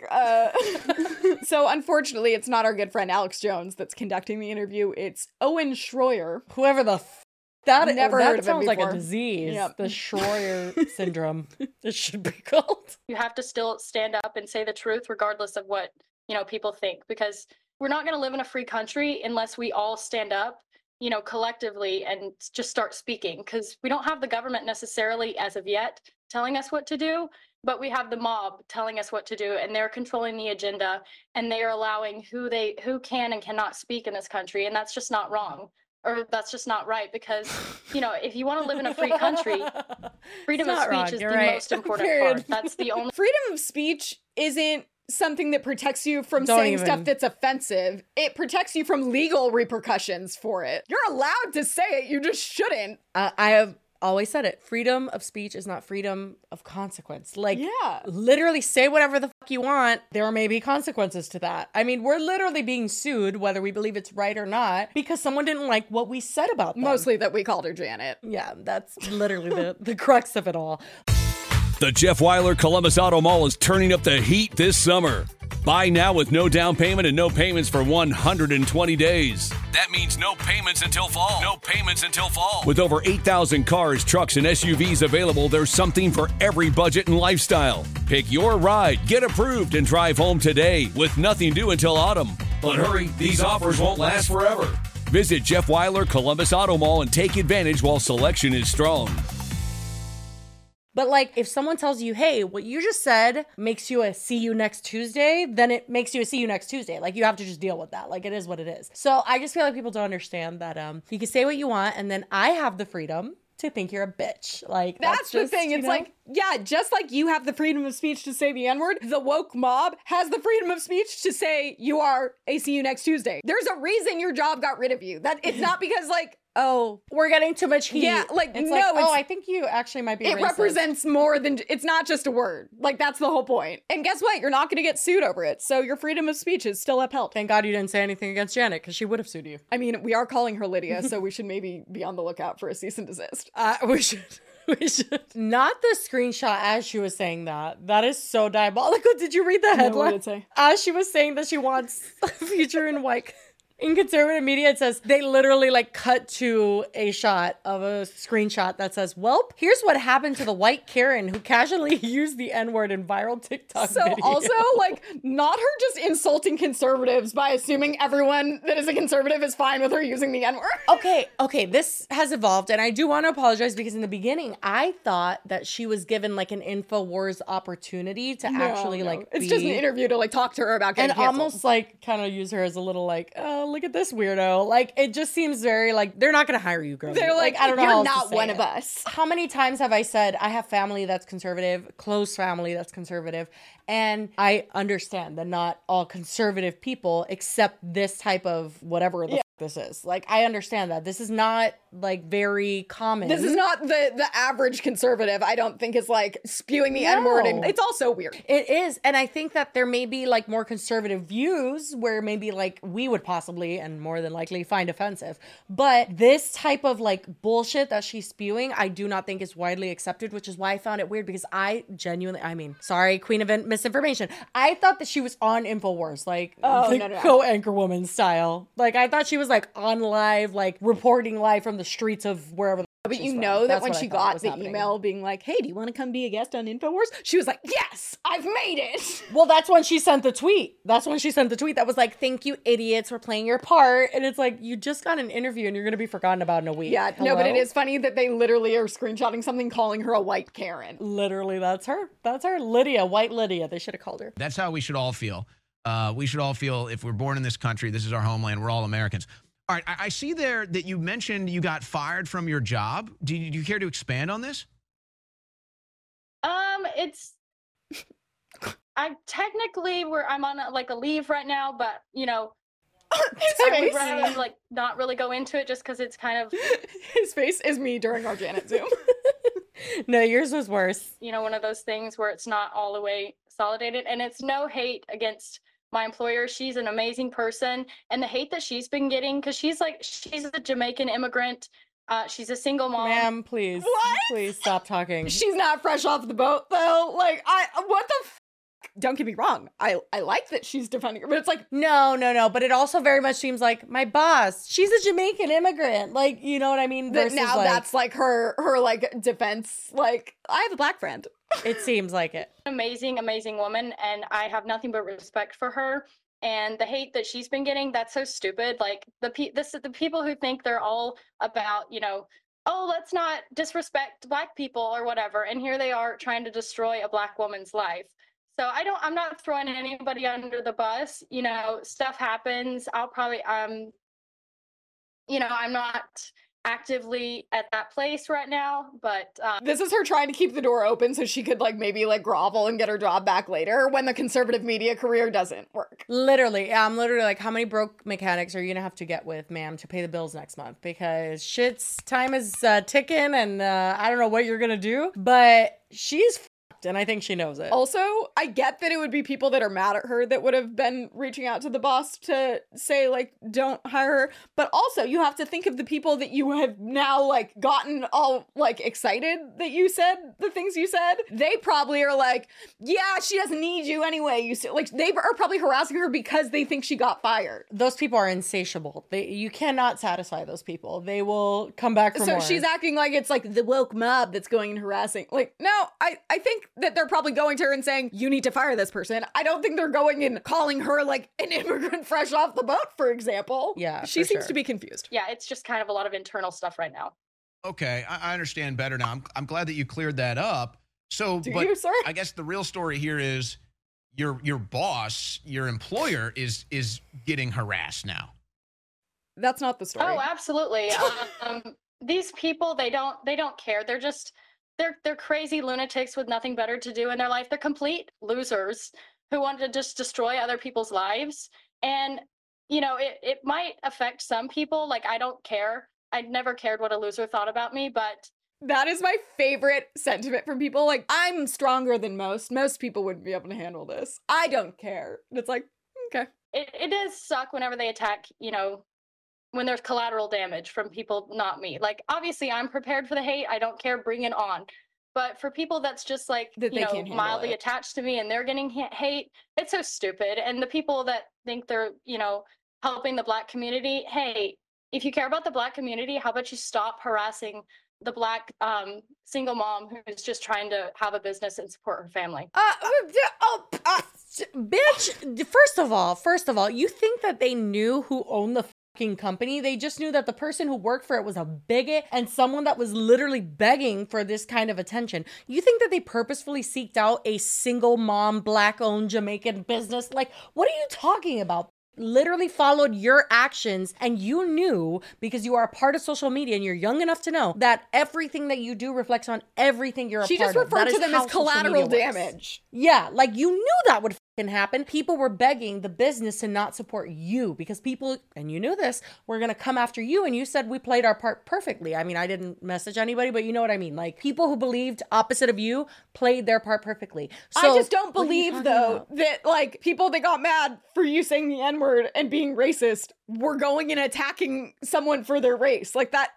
So unfortunately, it's not our good friend Alex Jones that's conducting the interview. It's Owen Schroyer. Whoever the that Never heard of him sounds like before. a disease. Yep. The Schroyer syndrome. This should be called. You have to still stand up and say the truth regardless of what, people think, because we're not going to live in a free country unless we all stand up, collectively and just start speaking, because we don't have the government necessarily as of yet telling us what to do, but we have the mob telling us what to do, and they're controlling the agenda, and they are allowing who can and cannot speak in this country, and that's just not wrong. Or that's just not right, because, if you want to live in a free country, freedom of speech is the most important part. That's the only... Freedom of speech isn't something that protects you from Don't saying even. stuff that's offensive. It protects you from legal repercussions for it. You're allowed to say it, you just shouldn't. I have always said it. Freedom of speech is not freedom of consequence. Like, Yeah. literally say whatever the fuck you want. There may be consequences to that. I mean, we're literally being sued, whether we believe it's right or not, because someone didn't like what we said about them. Mostly that we called her Janet. Yeah, that's literally the crux of it all. The Jeff Weiler Columbus Auto Mall is turning up the heat this summer. Buy now with no down payment and no payments for 120 days. That means no payments until fall. No payments until fall. With over 8,000 cars, trucks, and SUVs available, there's something for every budget and lifestyle. Pick your ride, get approved, and drive home today with nothing due until autumn. But hurry, these offers won't last forever. Visit Jeff Weiler Columbus Auto Mall and take advantage while selection is strong. But like, if someone tells you, hey, what you just said makes you a see you next Tuesday, then it makes you a see you next Tuesday. Like, you have to just deal with that. Like, it is what it is. So I just feel like people don't understand that you can say what you want, and then I have the freedom to think you're a bitch. Like, that's the just, thing. It's like, yeah, just like you have the freedom of speech to say the N-word, the woke mob has the freedom of speech to say you are a see you next Tuesday. There's a reason your job got rid of you. That it's not because like, oh, we're getting too much heat. Yeah, like, it's no, like, it's, I think you actually might be It racist. represents more than, it's not just a word. Like, that's the whole point. And guess what? You're not going to get sued over it. So your freedom of speech is still upheld. Thank God you didn't say anything against Janet, because she would have sued you. I mean, we are calling her Lydia, so we should maybe be on the lookout for a cease and desist. We should. We should. Not the screenshot as she was saying that. That is so diabolical. Did you read the headline? No, what did it say? As she was saying that she wants a future in white. In conservative media, it says they literally like cut to a shot of a screenshot that says, "Welp, here's what happened to the white Karen who casually used the N-word in viral TikTok So video." also, like, not her just insulting conservatives by assuming everyone that is a conservative is fine with her using the N-word. Okay, this has evolved, and I do want to apologize because in the beginning, I thought that she was given like an InfoWars opportunity to actually like it's just an interview to like talk to her about getting and canceled. almost like kind of use her as a little like, oh, look at this weirdo. Like, it just seems very like they're not gonna hire you, girl. They're like, I don't know you're how else not to say one it. of us. How many times have I said I have family that's conservative, close family that's conservative, and I understand that not all conservative people accept this type of whatever the this is. Like, I understand that this is not like very common. This is not the average conservative, I don't think, is like spewing the N-word, and it's also weird. It is. And I think that there may be like more conservative views where maybe like we would possibly and more than likely find offensive. But this type of like bullshit that she's spewing, I do not think is widely accepted, which is why I found it weird because I genuinely, I mean, sorry, queen of misinformation. I thought that she was on InfoWars, like co-anchor woman style. Like, I thought she was like on live, like reporting live from the streets of wherever the But you know that when she got the email being like, hey, do you want to come be a guest on InfoWars? She was like, yes, I've made it. Well, that's when she sent the tweet. That's when she sent the tweet that was like, thank you, idiots, for playing your part. And it's like, you just got an interview and you're going to be forgotten about in a week. Yeah, no, but it is funny that they literally are screenshotting something calling her a white Karen. Literally, that's her. That's her. Lydia, white Lydia. They should have called her. That's how we should all feel. We should all feel if we're born in this country, this is our homeland, we're all Americans. All right, I see there that you mentioned you got fired from your job. Do you care to expand on this? It's I'm technically I'm on a leave right now, but you know, I would rather like not really go into it just because it's kind of his face is me during our Janet Zoom. No, yours was worse. You know, one of those things where it's not all the way solidated, and it's no hate against my employer. She's an amazing person, and the hate that she's been getting because she's a Jamaican immigrant. She's a single mom. Ma'am, please. What? Please stop talking. She's not fresh off the boat though. Like, what the don't get me wrong. I like that she's defending her, but it's like, no. But it also very much seems like my boss, she's a Jamaican immigrant. Like, you know what I mean? That now that's like her like defense. Like, I have a black friend. It seems like it. Amazing woman, and I have nothing but respect for her. And the hate that she's been getting, that's so stupid. Like the people who think they're all about, you know, oh, let's not disrespect black people or whatever. And here they are trying to destroy a black woman's life. So I'm not throwing anybody under the bus. You know, stuff happens. I'll probably, you know, I'm not actively at that place right now, but this is her trying to keep the door open so she could like maybe like grovel and get her job back later when the conservative media career doesn't work. Literally, I'm literally like, how many broke mechanics are you gonna have to get with, ma'am, to pay the bills next month? Because shit's time is ticking, and I don't know what you're gonna do, but she's and I think she knows it. Also, I get that it would be people that are mad at her that would have been reaching out to the boss to say, like, don't hire her. But also, you have to think of the people that you have now, like, gotten all, like, excited that you said the things you said. They probably are like, yeah, she doesn't need you anyway. Like, they are probably harassing her because they think she got fired. Those people are insatiable. You cannot satisfy those people. They will come back for more. So she's acting like it's, like, the woke mob that's going and harassing. Like, no, I think that they're probably going to her and saying, you need to fire this person. I don't think they're going and calling her like an immigrant fresh off the boat, for example. Yeah, she seems to be confused. Yeah, it's just kind of a lot of internal stuff right now. Okay, I understand better now. I'm glad that you cleared that up. So, Do you, sir? I guess the real story here is your boss, your employer is getting harassed now. That's not the story. Oh, absolutely. these people, they don't care. They're crazy lunatics with nothing better to do in their life. They're complete losers who want to just destroy other people's lives. And, you know, it might affect some people. Like, I don't care. I never cared what a loser thought about me, but that is my favorite sentiment from people. Like, I'm stronger than most. Most people wouldn't be able to handle this. I don't care. And it's like, okay. It does suck whenever they attack, you know, when there's collateral damage from people, not me. Like, obviously, I'm prepared for the hate. I don't care. Bring it on. But for people that's just like, you know, mildly attached to me and they're getting hate, it's so stupid. And the people that think they're, you know, helping the Black community, hey, if you care about the Black community, how about you stop harassing the Black single mom who's just trying to have a business and support her family? Bitch, first of all, you think that they knew who owned the company? They just knew that the person who worked for it was a bigot and someone that was literally begging for this kind of attention. You think that they purposefully seeked out a single mom, Black-owned Jamaican business? Like, what are you talking about? Literally followed your actions, and you knew, because you are a part of social media and you're young enough to know that everything that you do reflects on everything you're a part of. She just referred to them as collateral damage. Yeah, like you knew that would happen. People were begging the business to not support you because people, and you knew this, were going to come after you, and you said we played our part perfectly. I mean, I didn't message anybody, but you know what I mean. Like, people who believed opposite of you played their part perfectly. So, I just don't believe, though, that, like, people that got mad for you saying the N-word and being racist were going and attacking someone for their race. Like, the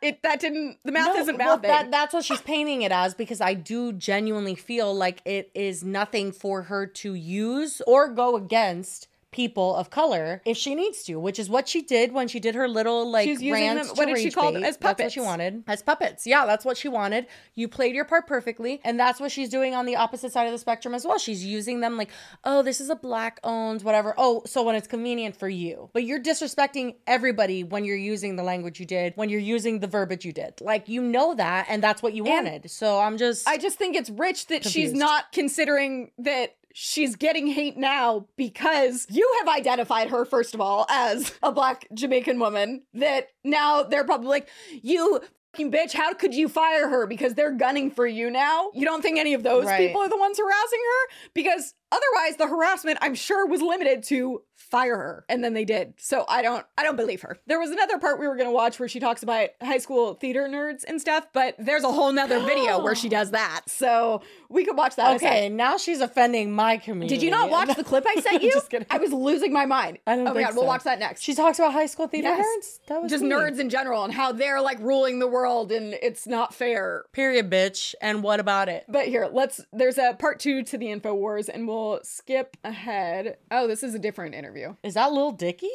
math isn't mathing. Well, that's what she's painting it as, because I do genuinely feel like it is nothing for her to use or go against people of color if she needs to, which is what she did when she did her little like she's using rant them, what did she call them? As puppets. That's what she wanted. As puppets. Yeah, that's what she wanted. You played your part perfectly, and that's what she's doing on the opposite side of the spectrum as well. She's using them like, oh, this is a Black owned whatever. Oh, so when it's convenient for you. But you're disrespecting everybody when you're using the language you did, when you're using the verbiage you did. Like, you know that, and that's what you wanted. So I just think it's rich that confused. She's not considering that she's getting hate now because you have identified her, first of all, as a Black Jamaican woman, that now they're probably like, you fucking bitch, how could you fire her? Because they're gunning for you now. You don't think any of those people are the ones harassing her? Because otherwise the harassment, I'm sure, was limited to fire her. And then they did. So I don't believe her. There was another part we were going to watch where she talks about high school theater nerds and stuff, but there's a whole nother video where she does that. So we could watch that. Okay, now she's offending my community. Did you not watch the clip I sent you? Just kidding. I was losing my mind. I don't think my God, so. we'll watch that next. She talks about high school theater nerds? That was just sweet. Nerds in general and how they're like ruling the world and it's not fair. Period, bitch. And what about it? But here, there's a part 2 to the InfoWars and we'll skip ahead. Oh, this is a different interview. Is that Lil Dicky?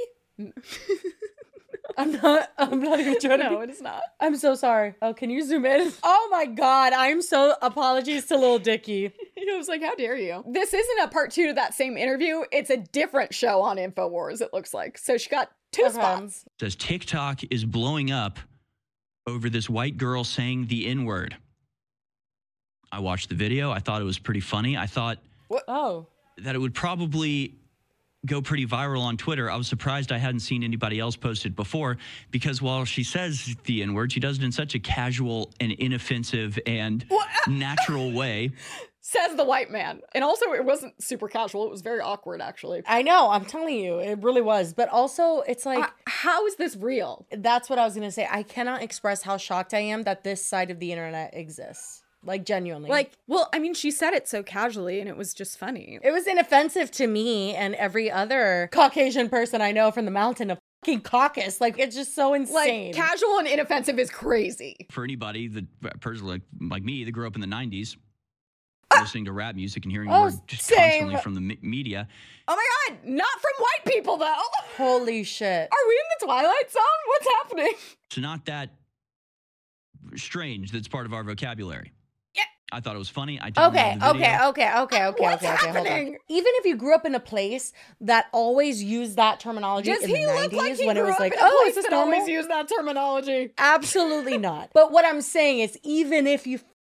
I'm not even trying to. No, it is not. I'm so sorry. Oh, can you zoom in? Oh my God. I'm so apologies to Lil Dicky. I was like, how dare you? This isn't a part 2 to that same interview. It's a different show on InfoWars, it looks like. So she got 2 spots. Says TikTok is blowing up over this white girl saying the N-word. I watched the video. I thought it was pretty funny. I thought that it would probably go pretty viral on Twitter. I was surprised I hadn't seen anybody else post it before, because while she says the N-word, she does it in such a casual and inoffensive and natural way. Says the white man. And also, it wasn't super casual. It was very awkward, actually. I know. I'm telling you, it really was. But also, it's like... how is this real? That's what I was going to say. I cannot express how shocked I am that this side of the internet exists. Like, genuinely. Like, well, I mean, she said it so casually and it was just funny. It was inoffensive to me and every other Caucasian person I know from the mountain of fucking caucus. Like, it's just so insane. Like, casual and inoffensive is crazy. For anybody, the person like me that grew up in the 90s, listening to rap music and hearing the word just constantly from the media. Oh my God, not from white people, though. Holy shit. Are we in the Twilight Zone? What's happening? It's not that strange that's part of our vocabulary. I thought it was funny. I Okay. What's happening? Even if you grew up in a place that always used that terminology in the 90s, when it was like, oh, is this normal? Always use that terminology. Absolutely not. But what I'm saying is, even if you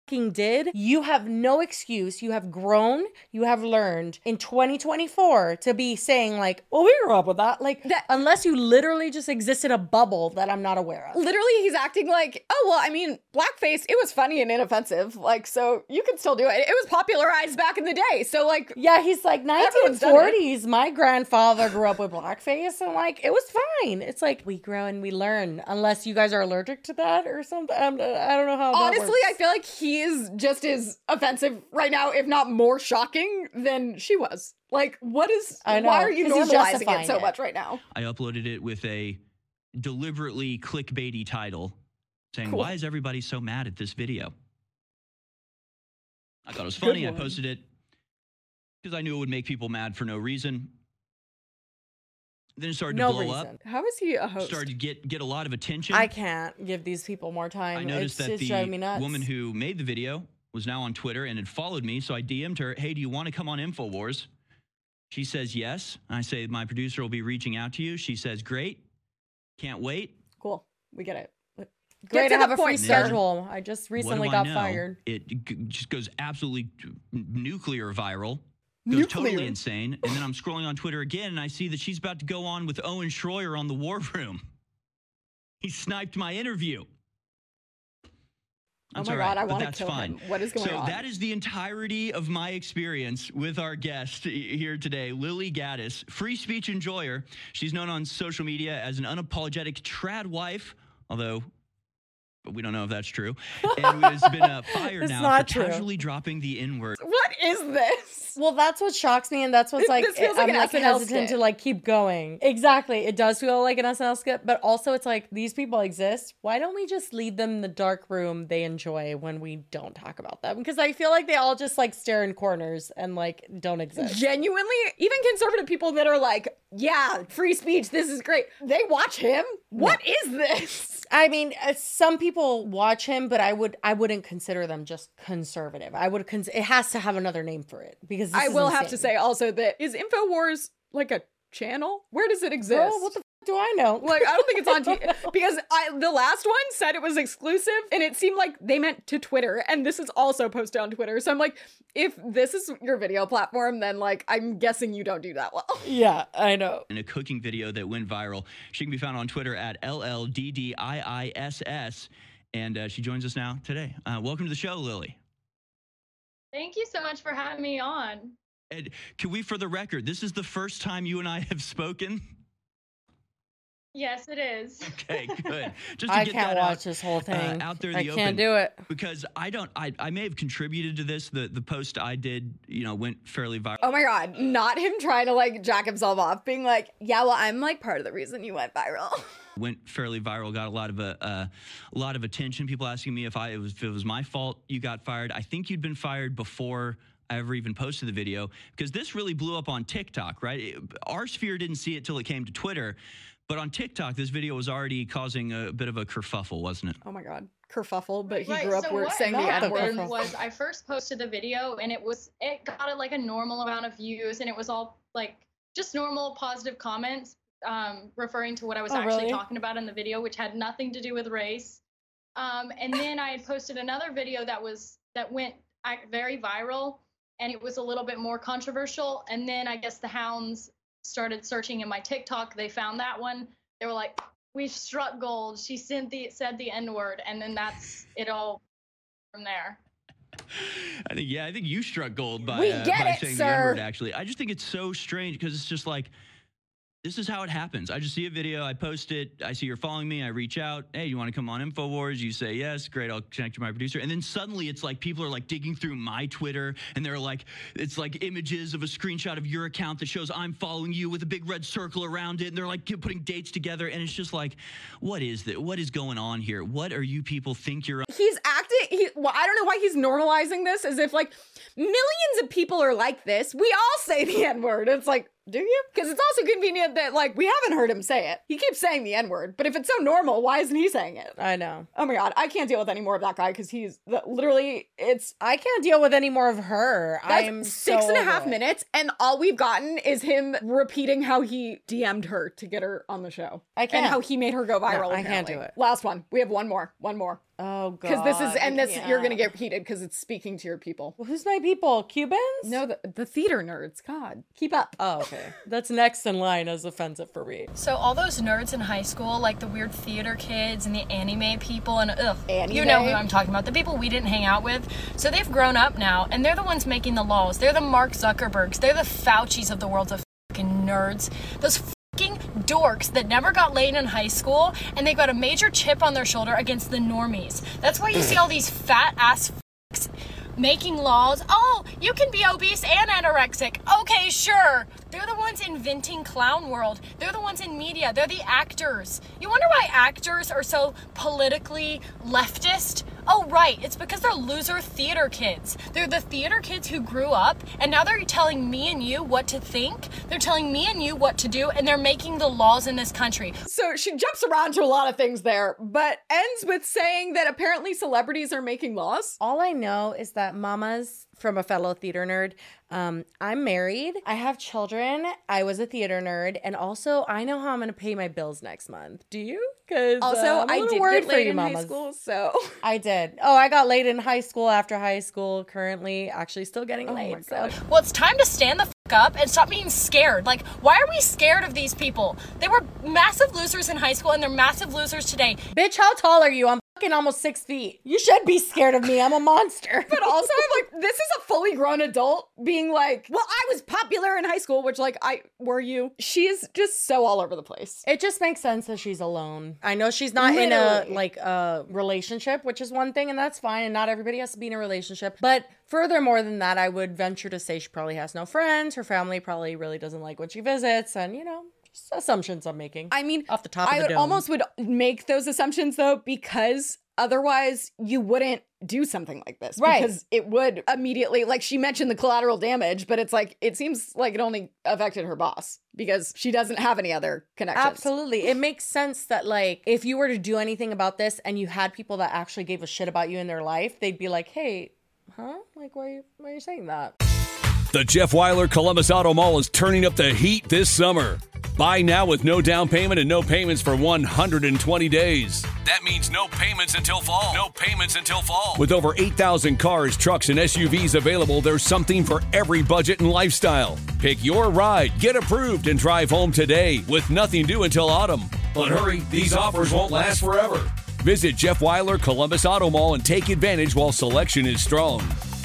fucking did, you have no excuse. You have grown. You have learned in 2024 to be saying like, well, we grew up with that. Like, that, unless you literally just exist in a bubble that I'm not aware of. Literally, he's acting like, oh, well, I mean, blackface, it was funny and inoffensive. Like, so you can still do it. It was popularized back in the day. So, like, yeah, he's like 1940s. My grandfather grew up with blackface and like, it was fine. It's like, we grow and we learn, unless you guys are allergic to that or something. I don't know how honestly, that works. I feel like he is just as offensive right now, if not more shocking than she was. Like, what is, I know, why are you 'cause he's normalizing justifying it so it. much right now? I uploaded it with a deliberately clickbaity title saying, Cool. why is everybody so mad at this video? I thought it was funny. I one. posted it because I knew it would make people mad for no reason. Then it started to blow up. How is he a host? Started to get a lot of attention. I can't give these people more time. I noticed it's that driving me the nuts. woman who made the video was now on Twitter and had followed me. So I DM'd her, hey, do you want to come on InfoWars? She says yes. I say, my producer will be reaching out to you. She says, great. Can't wait. Cool. We get it. Great Get to have the a free point, sir. schedule. I just recently What do I got know? fired. It just goes absolutely nuclear viral. Goes totally insane. And then I'm scrolling on Twitter again, and I see that she's about to go on with Owen Schroyer on The War Room. He sniped my interview. Oh That's my all right, God, I but want to that's kill fine. him. What is going on? So that is the entirety of my experience with our guest here today, Lily Gaddis, free speech enjoyer. She's known on social media as an unapologetic trad wife, although we don't know if that's true, and has been fired It's now not for true. casually dropping the N-word. What is this? Well, that's what shocks me, and that's what's like, This feels like I'm an like SNL hesitant skit. to like keep going. Exactly. It does feel like an SNL skit, but also it's like, these people exist. Why don't we just leave them in the dark room they enjoy when we don't talk about them? Because I feel like they all just like stare in corners and like don't exist. Genuinely, even conservative people that are like, yeah, free speech, this is great. They watch him. What is this? I mean, some people watch him, but I wouldn't consider them just conservative. I would it has to have another name for it because this I is will have insane. to say also that is InfoWars like a channel? Where does it exist? Girl, what the do I know? Like, I don't think it's on TV because the last one said it was exclusive and it seemed like they meant to Twitter, and this is also posted on Twitter. So I'm like, if this is your video platform, then like I'm guessing you don't do that well. Yeah, I know. In a cooking video that went viral. She can be found on Twitter at LLDDIISS, and she joins us now today. Welcome to the show, Lily. Thank you so much for having me on. And can we, for the record, this is the first time you and I have spoken? Yes, it is. Okay, good. Just to I get can't that watch this whole thing. out there in I the can't open, do it. because I may have contributed to this. The post I did, went fairly viral. Oh my God, not him trying to like jack himself off, being like, yeah, well, I'm like part of the reason you went viral. Went fairly viral, got a lot of attention. People asking me if it was my fault you got fired. I think you'd been fired before I ever even posted the video, because this really blew up on TikTok, right? Our sphere didn't see it till it came to Twitter, but on TikTok, this video was already causing a bit of a kerfuffle, wasn't it? Oh my God, kerfuffle, but he Right, grew up so where what saying the happened N-word. was I first posted the video and it got like a normal amount of views, and it was all like just normal positive comments referring to what I was actually talking about in the video, which had nothing to do with race. And then I had posted another video that went very viral, and it was a little bit more controversial. And then I guess the hounds started searching in my TikTok. They found that one. They were like, "We've struck gold. She said the N-word," and then that's it all from there. I think you struck gold by, We get by it, saying sir. the N-word, actually. I just think it's so strange because it's just like, this is how it happens. I just see a video, I post it, I see you're following me, I reach out, hey, you want to come on InfoWars? You say yes, great, I'll connect to my producer. And then suddenly it's like people are like digging through my Twitter, and they're like, it's like images of a screenshot of your account that shows I'm following you with a big red circle around it, and they're like putting dates together, and it's just like, what is that? What is going on here? What are you people think you're He's acting, well, I don't know why he's normalizing this as if like millions of people are like this. We all say the N-word. It's like, Do you? Because it's also convenient that, like, we haven't heard him say it. He keeps saying the N-word, but if it's so normal, why isn't he saying it? I know. Oh my God, I can't deal with any more of that guy because he's literally, I can't deal with any more of her. I'm so 6.5 minutes, and all we've gotten is him repeating how he DM'd her to get her on the show. I can't. And how he made her go viral. No, I can't do it. Last one. We have one more. Oh, God. Because this is, you're going to get heated because it's speaking to your people. Well, who's my people? Cubans? No, the theater nerds. God, keep up. Oh, okay. That's next in line as offensive for me. So all those nerds in high school, like the weird theater kids and the anime people and Anime? You know who I'm talking about, the people we didn't hang out with. So they've grown up now, and they're the ones making the laws. They're the Mark Zuckerbergs. They're the Faucis of the world of fucking nerds. Those dorks that never got laid in high school, and they got a major chip on their shoulder against the normies. That's why you see all these fat ass fucks making laws. Oh, you can be obese and anorexic. Okay, sure. They're the ones inventing clown world. They're the ones in media. They're the actors. You wonder why actors are so politically leftist? Oh, right. It's because they're loser theater kids. They're the theater kids who grew up, and now they're telling me and you what to think. They're telling me and you what to do, and they're making the laws in this country. So she jumps around to a lot of things there, but ends with saying that apparently celebrities are making laws. All I know is that mamas, from a fellow theater nerd, I'm married. I have children. I was a theater nerd. And also, I know how I'm going to pay my bills next month. Do you? Because I did get laid in high school, so. I did. Oh, I got laid in high school, after high school, currently actually still getting laid. So. Well, it's time to stand the up and stop being scared. Like, why are we scared of these people? They were massive losers in high school, and they're massive losers today. Bitch, how tall are you? I'm fucking almost 6 feet. You should be scared of me. I'm a monster. But also, I'm like, this is a fully grown adult being like, well, I was popular in high school, which, like, were you? She's just so all over the place. It just makes sense that she's alone. I know she's not in a relationship, which is one thing, and that's fine, and not everybody has to be in a relationship. But furthermore than that, I would venture to say she probably has no friends. Her family probably really doesn't like when she visits, and, you know, just assumptions I'm making. I mean, off the top of the dome. I almost would make those assumptions, though, because otherwise you wouldn't do something like this. Right. Because it would immediately, like, she mentioned the collateral damage, but it's like, it seems like it only affected her boss because she doesn't have any other connections. Absolutely. It makes sense that, like, if you were to do anything about this and you had people that actually gave a shit about you in their life, they'd be like, hey, huh? Like, why are you saying that? The Jeff Weiler Columbus Auto Mall is turning up the heat this summer. Buy now with no down payment and no payments for 120 days. That means no payments until fall. No payments until fall. With over 8,000 cars, trucks, and SUVs available, there's something for every budget and lifestyle. Pick your ride, get approved, and drive home today with nothing due until autumn. But hurry, these offers won't last forever. Visit Jeff Weiler Columbus Auto Mall and take advantage while selection is strong.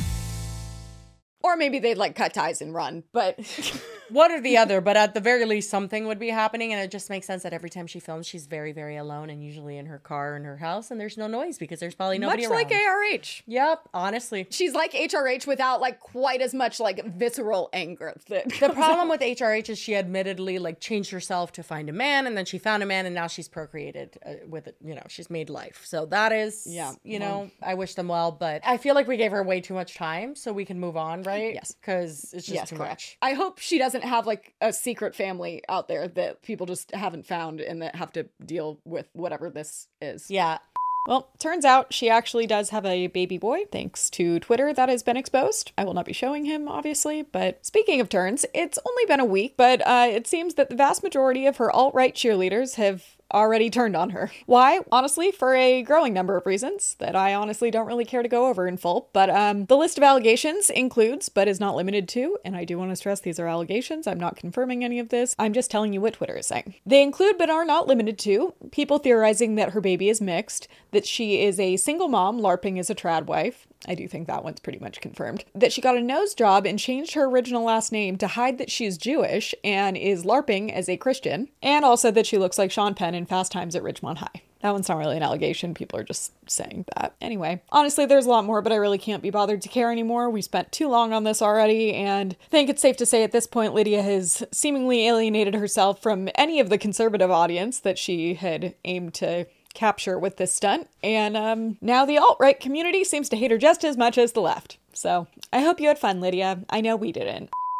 Or maybe they'd like cut ties and run, but one or the other. But at the very least, something would be happening. And it just makes sense that every time she films, she's very, very alone and usually in her car in her house. And there's no noise because there's probably nobody around. Much like ARH. Yep, honestly. She's like HRH without like quite as much like visceral anger. The problem with HRH is she admittedly like changed herself to find a man. And then she found a man and now she's procreated with it. You know, she's made life. So that is, you know, I wish them well. But I feel like we gave her way too much time so we can move on, right? Yes. Because it's just too much. I hope she doesn't have like a secret family out there that people just haven't found and that have to deal with whatever this is. Yeah. Well, turns out she actually does have a baby boy, thanks to Twitter that has been exposed. I will not be showing him, obviously, but speaking of turns, it's only been a week, but it seems that the vast majority of her alt-right cheerleaders have already turned on her. Why? Honestly, for a growing number of reasons that I honestly don't really care to go over in full. But the list of allegations includes, but is not limited to, and I do want to stress these are allegations. I'm not confirming any of this. I'm just telling you what Twitter is saying. They include, but are not limited to, people theorizing that her baby is mixed, that she is a single mom LARPing as a trad wife. I do think that one's pretty much confirmed. That she got a nose job and changed her original last name to hide that she's Jewish and is LARPing as a Christian. And also that she looks like Sean Penn in Fast Times at Ridgemont High. That one's not really an allegation. People are just saying that. Anyway, honestly, there's a lot more, but I really can't be bothered to care anymore. We spent too long on this already, and I think it's safe to say at this point, Lydia has seemingly alienated herself from any of the conservative audience that she had aimed to capture with this stunt, and now the alt-right community seems to hate her just as much as the left. So I hope you had fun, Lydia. I know we didn't.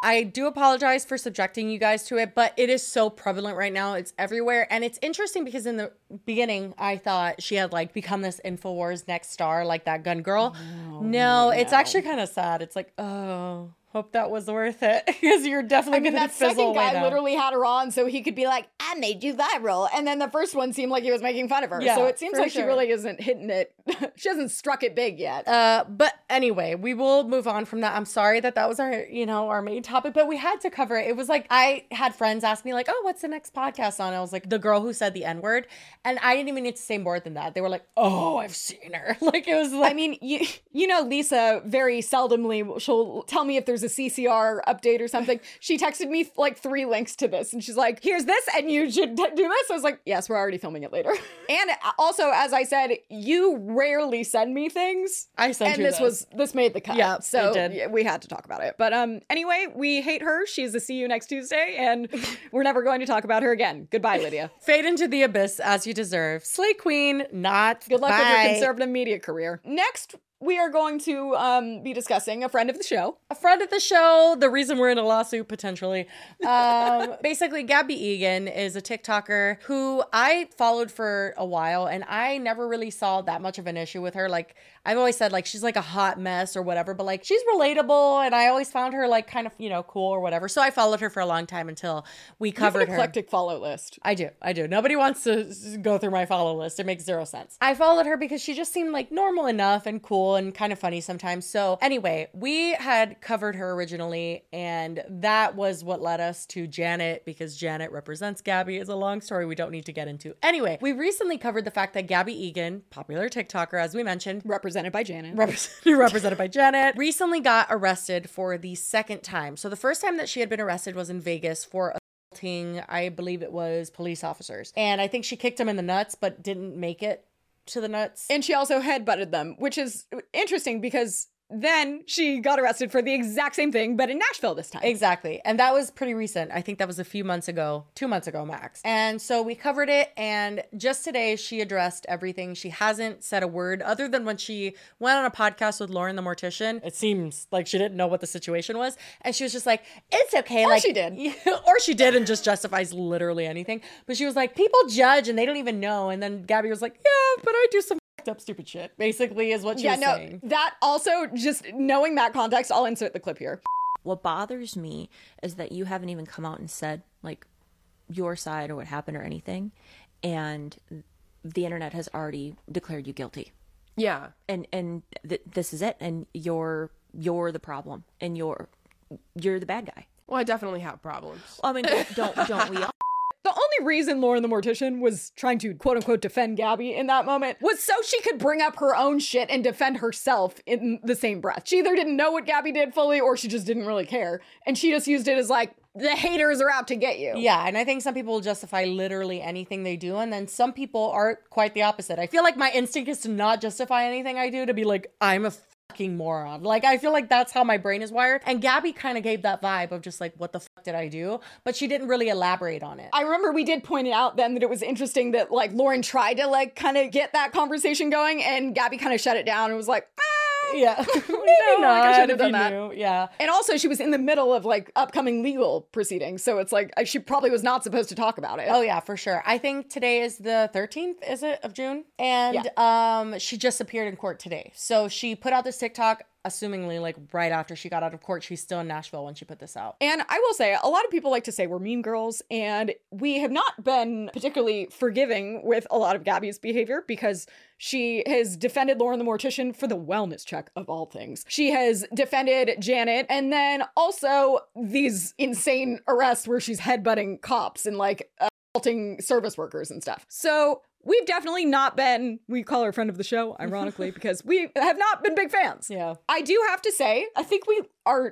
I do apologize for subjecting you guys to it, but it is so prevalent right now. It's everywhere. And it's interesting because in the beginning, I thought she had like become this InfoWars next star, like that gun girl. No, it's actually kind of sad. It's like, oh, hope that was worth it, because you're definitely going to that fizzle second away guy now. literally had her on so he could be like, I made you viral. And then the first one seemed like he was making fun of her. Yeah, so it seems for like sure. she really isn't hitting it. She hasn't struck it big yet. But anyway, we will move on from that. I'm sorry that was our, our main topic, but we had to cover it. It was like, I had friends ask me like, oh, what's the next podcast on? I was like, the girl who said the N-word. And I didn't even need to say more than that. They were like, oh, I've seen her. Like, it was like, I mean, you know, Lisa very seldomly, she'll tell me if there's a CCR update or something. She texted me like 3 links to this and she's like, here's this and you should do this. I was like, yes, we're already filming it later. And also, as I said, you rarely send me things. I sent you this made the cut. Yeah, so it did. we had to talk about it. But anyway, we hate her. She's a see you next Tuesday and we're never going to talk about her again. Goodbye, Lydia. Fade into the abyss as you deserve. Slay Queen, not. Good luck with Bye. your conservative media career. Next, we are going to be discussing a friend of the show. A friend of the show, the reason we're in a lawsuit, potentially. Basically, Gabby Egan is a TikToker who I followed for a while, and I never really saw that much of an issue with her. Like, I've always said, like, she's like a hot mess or whatever, but like, she's relatable, and I always found her like kind of, cool or whatever. So I followed her for a long time until we covered You have an her. eclectic follow list. I do. Nobody wants to go through my follow list. It makes zero sense. I followed her because she just seemed like normal enough and cool and kind of funny sometimes. So anyway, we had covered her originally, and that was what led us to Janet, because Janet represents Gabby. It's a long story we don't need to get into. Anyway, we recently covered the fact that Gabby Egan, popular TikToker, as we mentioned, represented by Janet, represented by Janet, recently got arrested for the second time. So the first time that she had been arrested was in Vegas for assaulting, I believe it was police officers. And I think she kicked him in the nuts, but didn't make it to the nuts. And she also headbutted them, which is interesting because then she got arrested for the exact same thing, but in Nashville this time. Exactly. And that was pretty recent. I think that was a few months ago, 2 months ago max. And so we covered it, and just today she addressed everything. She hasn't said a word other than when she went on a podcast with Lauren the Mortician. It seems like she didn't know what the situation was. And she was just like, it's okay. Or like she did. Or she did, and just justifies literally anything. But she was like, people judge and they don't even know. And then Gabby was like, yeah, but I do some up stupid shit, basically, is what she was saying. That also, just knowing that context, I'll insert the clip here. What bothers me is that you haven't even come out and said like your side or what happened or anything, and the internet has already declared you guilty. Yeah. And this is it, and you're the problem, and you're the bad guy. Well, I definitely have problems. Well, I mean, don't we all? The only reason Lauren the Mortician was trying to quote unquote defend Gabby in that moment was so she could bring up her own shit and defend herself in the same breath. She either didn't know what Gabby did fully or she just didn't really care. And she just used it as like, the haters are out to get you. Yeah, and I think some people will justify literally anything they do, and then some people are quite the opposite. I feel like my instinct is to not justify anything I do, to be like, I'm a fucking moron. Like, I feel like that's how my brain is wired. And Gabby kind of gave that vibe of just like, what the fuck did I do? But she didn't really elaborate on it. I remember we did point it out then that it was interesting that like Lauren tried to like kind of get that conversation going, and Gabby kind of shut it down and was like, yeah, maybe not. Like, I should have done that. Knew. Yeah. And also she was in the middle of like upcoming legal proceedings. So it's like, she probably was not supposed to talk about it. Oh yeah, for sure. I think today is the 13th, is it, of June? And she just appeared in court today. So she put out this TikTok, assumingly like right after she got out of court. She's still in Nashville when she put this out. And I will say, a lot of people like to say we're mean girls, and we have not been particularly forgiving with a lot of Gabby's behavior, because she has defended Lauren the Mortician for the wellness check of all things. She has defended Janet, and then also these insane arrests where she's headbutting cops and like assaulting service workers and stuff. So we've definitely not been, we call her friend of the show, ironically, because we have not been big fans. Yeah. I do have to say, I think we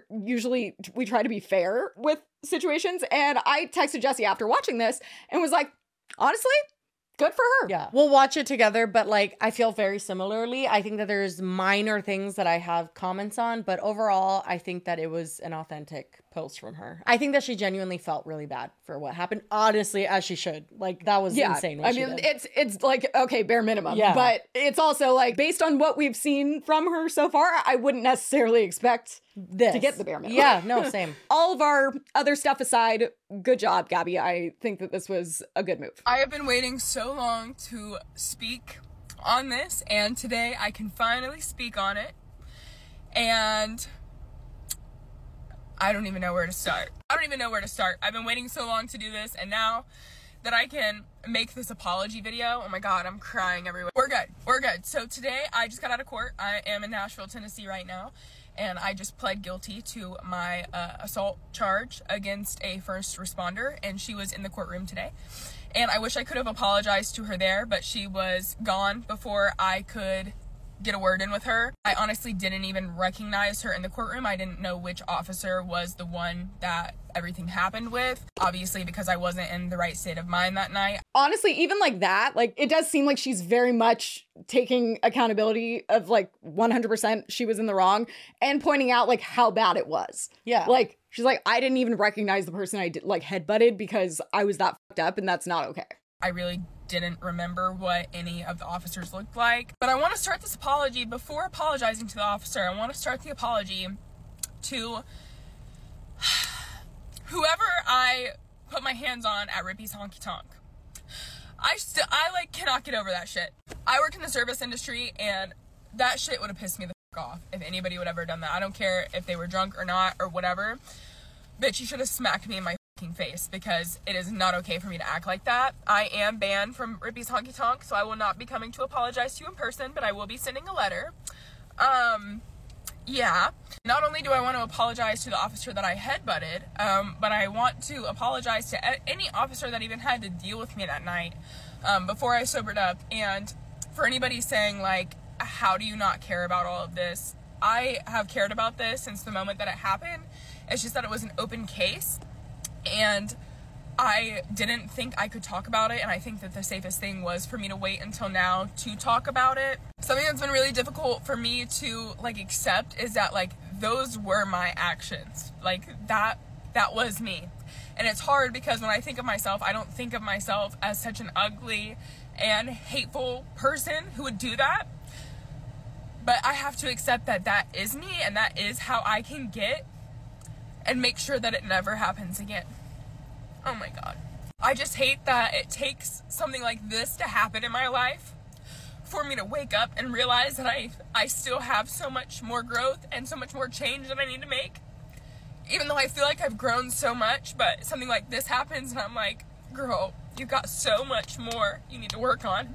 try to be fair with situations. And I texted Jesse after watching this and was like, honestly, Good for her. Yeah. We'll watch it together, but like I feel very similarly. I think that there's minor things that I have comments on, but overall I think that it was an authentic post from her. I think that she genuinely felt really bad for what happened. Honestly, as she should. Like that was insane what she did. It's like, okay, bare minimum. Yeah. But it's also like, based on what we've seen from her so far, I wouldn't necessarily expect this to get the bare minimum. Yeah, no, same. All of our other stuff aside, good job, Gabby. I think that this was a good move. I have been waiting so long to speak on this, and today I can finally speak on it. And I don't even know where to start. I've been waiting so long to do this, and now that I can make this apology video, oh my God, I'm crying everywhere. We're good. So today I just got out of court. I am in Nashville, Tennessee right now, and I just pled guilty to my assault charge against a first responder, and she was in the courtroom today. And I wish I could have apologized to her there, but she was gone before I could get a word in with her. I honestly didn't even recognize her in the courtroom. I didn't know which officer was the one that everything happened with, obviously because I wasn't in the right state of mind that night. Honestly, even like that, like it does seem like she's very much taking accountability of like 100% she was in the wrong and pointing out like how bad it was. Yeah. Like she's like, I didn't even recognize the person I did like headbutted because I was that fucked up and that's not okay. I really didn't remember what any of the officers looked like. But I want to start this apology, before apologizing to the officer, I want to start the apology to whoever I put my hands on at Rippy's Honky Tonk. I like cannot get over that shit. I work in the service industry, and that shit would have pissed me the fuck off if anybody would ever done that. I don't care if they were drunk or not or whatever. Bitch, you should have smacked me in my face, because it is not okay for me to act like that. I am banned from Rippy's Honky Tonk, so I will not be coming to apologize to you in person, but I will be sending a letter. Yeah. Not only do I want to apologize to the officer that I headbutted, but I want to apologize to any officer that even had to deal with me that night before I sobered up. And for anybody saying, like, how do you not care about all of this? I have cared about this since the moment that it happened. It's just that it was an open case, and I didn't think I could talk about it, and I think that the safest thing was for me to wait until now to talk about it. Something that's been really difficult for me to, like, accept is that, like, those were my actions. Like, that was me. And it's hard because when I think of myself, I don't think of myself as such an ugly and hateful person who would do that. But I have to accept that that is me, and that is how I can get and make sure that it never happens again. Oh my God. I just hate that it takes something like this to happen in my life for me to wake up and realize that I still have so much more growth and so much more change that I need to make. Even though I feel like I've grown so much, but something like this happens and I'm like, girl, you've got so much more you need to work on.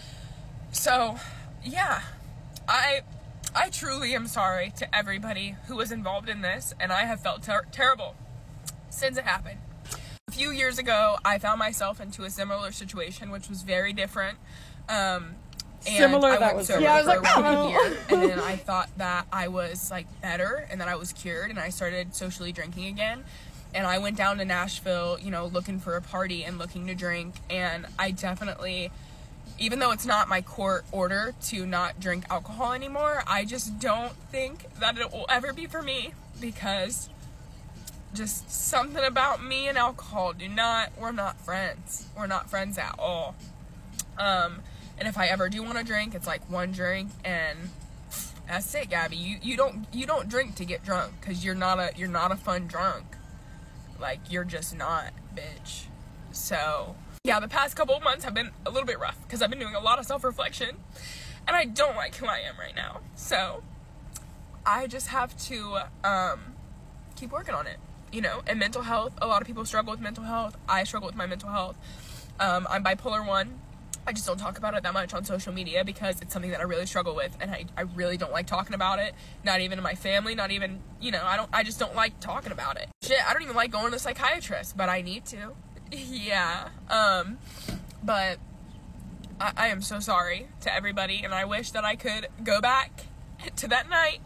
So, yeah, I truly am sorry to everybody who was involved in this, and I have felt terrible since it happened. A few years ago, I found myself into a similar situation, which was very different. Similar, that was yeah, I was like, around a year, and then I thought that I was like better and that I was cured, and I started socially drinking again. And I went down to Nashville, you know, looking for a party and looking to drink, and I definitely, even though it's not my court order to not drink alcohol anymore, I just don't think that it will ever be for me, because just something about me and alcohol we're not friends. We're not friends at all. And if I ever do want to drink, it's like one drink, and that's it, Gabby. You don't drink to get drunk, because you're not a fun drunk. Like, you're just not, bitch. So yeah, the past couple of months have been a little bit rough, because I've been doing a lot of self-reflection, and I don't like who I am right now. So I just have to keep working on it, you know. And mental health, a lot of people struggle with mental health. I struggle with my mental health. I'm bipolar 1. I just don't talk about it that much on social media because it's something that I really struggle with, and I really don't like talking about it. Not even in my family, not even, you know, I just don't like talking about it. Shit, I don't even like going to a psychiatrist, but I need to. Yeah. But I am so sorry to everybody, and I wish that I could go back to that night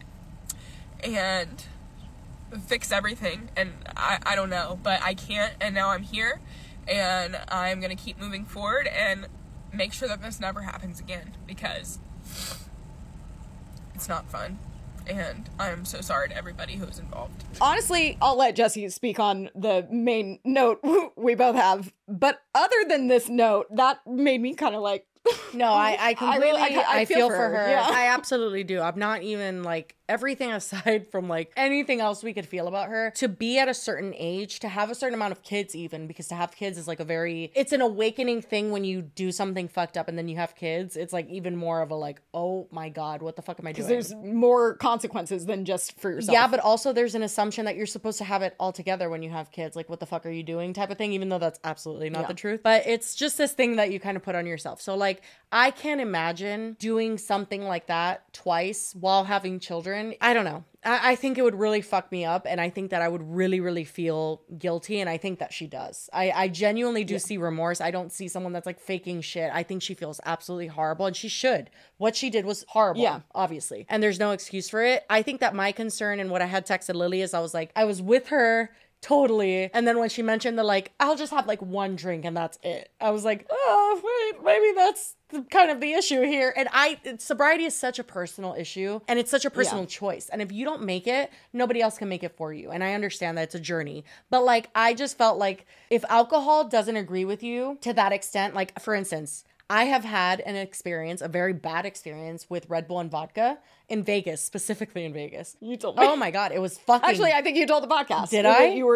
and fix everything, and I don't know, but I can't, and now I'm here, and I'm gonna keep moving forward, and make sure that this never happens again, because it's not fun. And I'm so sorry to everybody who's involved. Honestly, I'll let Jesse speak on the main note we both have. But other than this note, that made me kind of like... No, I completely, I feel for her. Yeah. I absolutely do. I'm not even like, everything aside from like anything else we could feel about her, to be at a certain age, to have a certain amount of kids even, because to have kids is like it's an awakening thing when you do something fucked up and then you have kids. It's like even more of a like, oh my God, what the fuck am I doing? Because there's more consequences than just for yourself. Yeah, but also there's an assumption that you're supposed to have it all together when you have kids. Like, what the fuck are you doing type of thing, even though that's absolutely not the truth. But it's just this thing that you kind of put on yourself. So like, I can't imagine doing something like that twice while having children. I don't know. I think it would really fuck me up, and I think that I would really, really feel guilty, and I think that she does. I genuinely do see remorse. I don't see someone that's like faking shit. I think she feels absolutely horrible, and she should. What she did was horrible, obviously, and there's no excuse for it. I think that my concern and what I had texted Lily is I was with her totally. And then when she mentioned the like, I'll just have like one drink and that's it, I was like, oh, wait, maybe that's kind of the issue here. And sobriety is such a personal issue, and it's such a personal choice. And if you don't make it, nobody else can make it for you. And I understand that it's a journey. But like, I just felt like if alcohol doesn't agree with you to that extent, like for instance, I have had an experience, a very bad experience with Red Bull and vodka in Vegas, specifically in Vegas. You told me. Oh my God, it was fucking... Actually, I think you told the podcast. Did I? You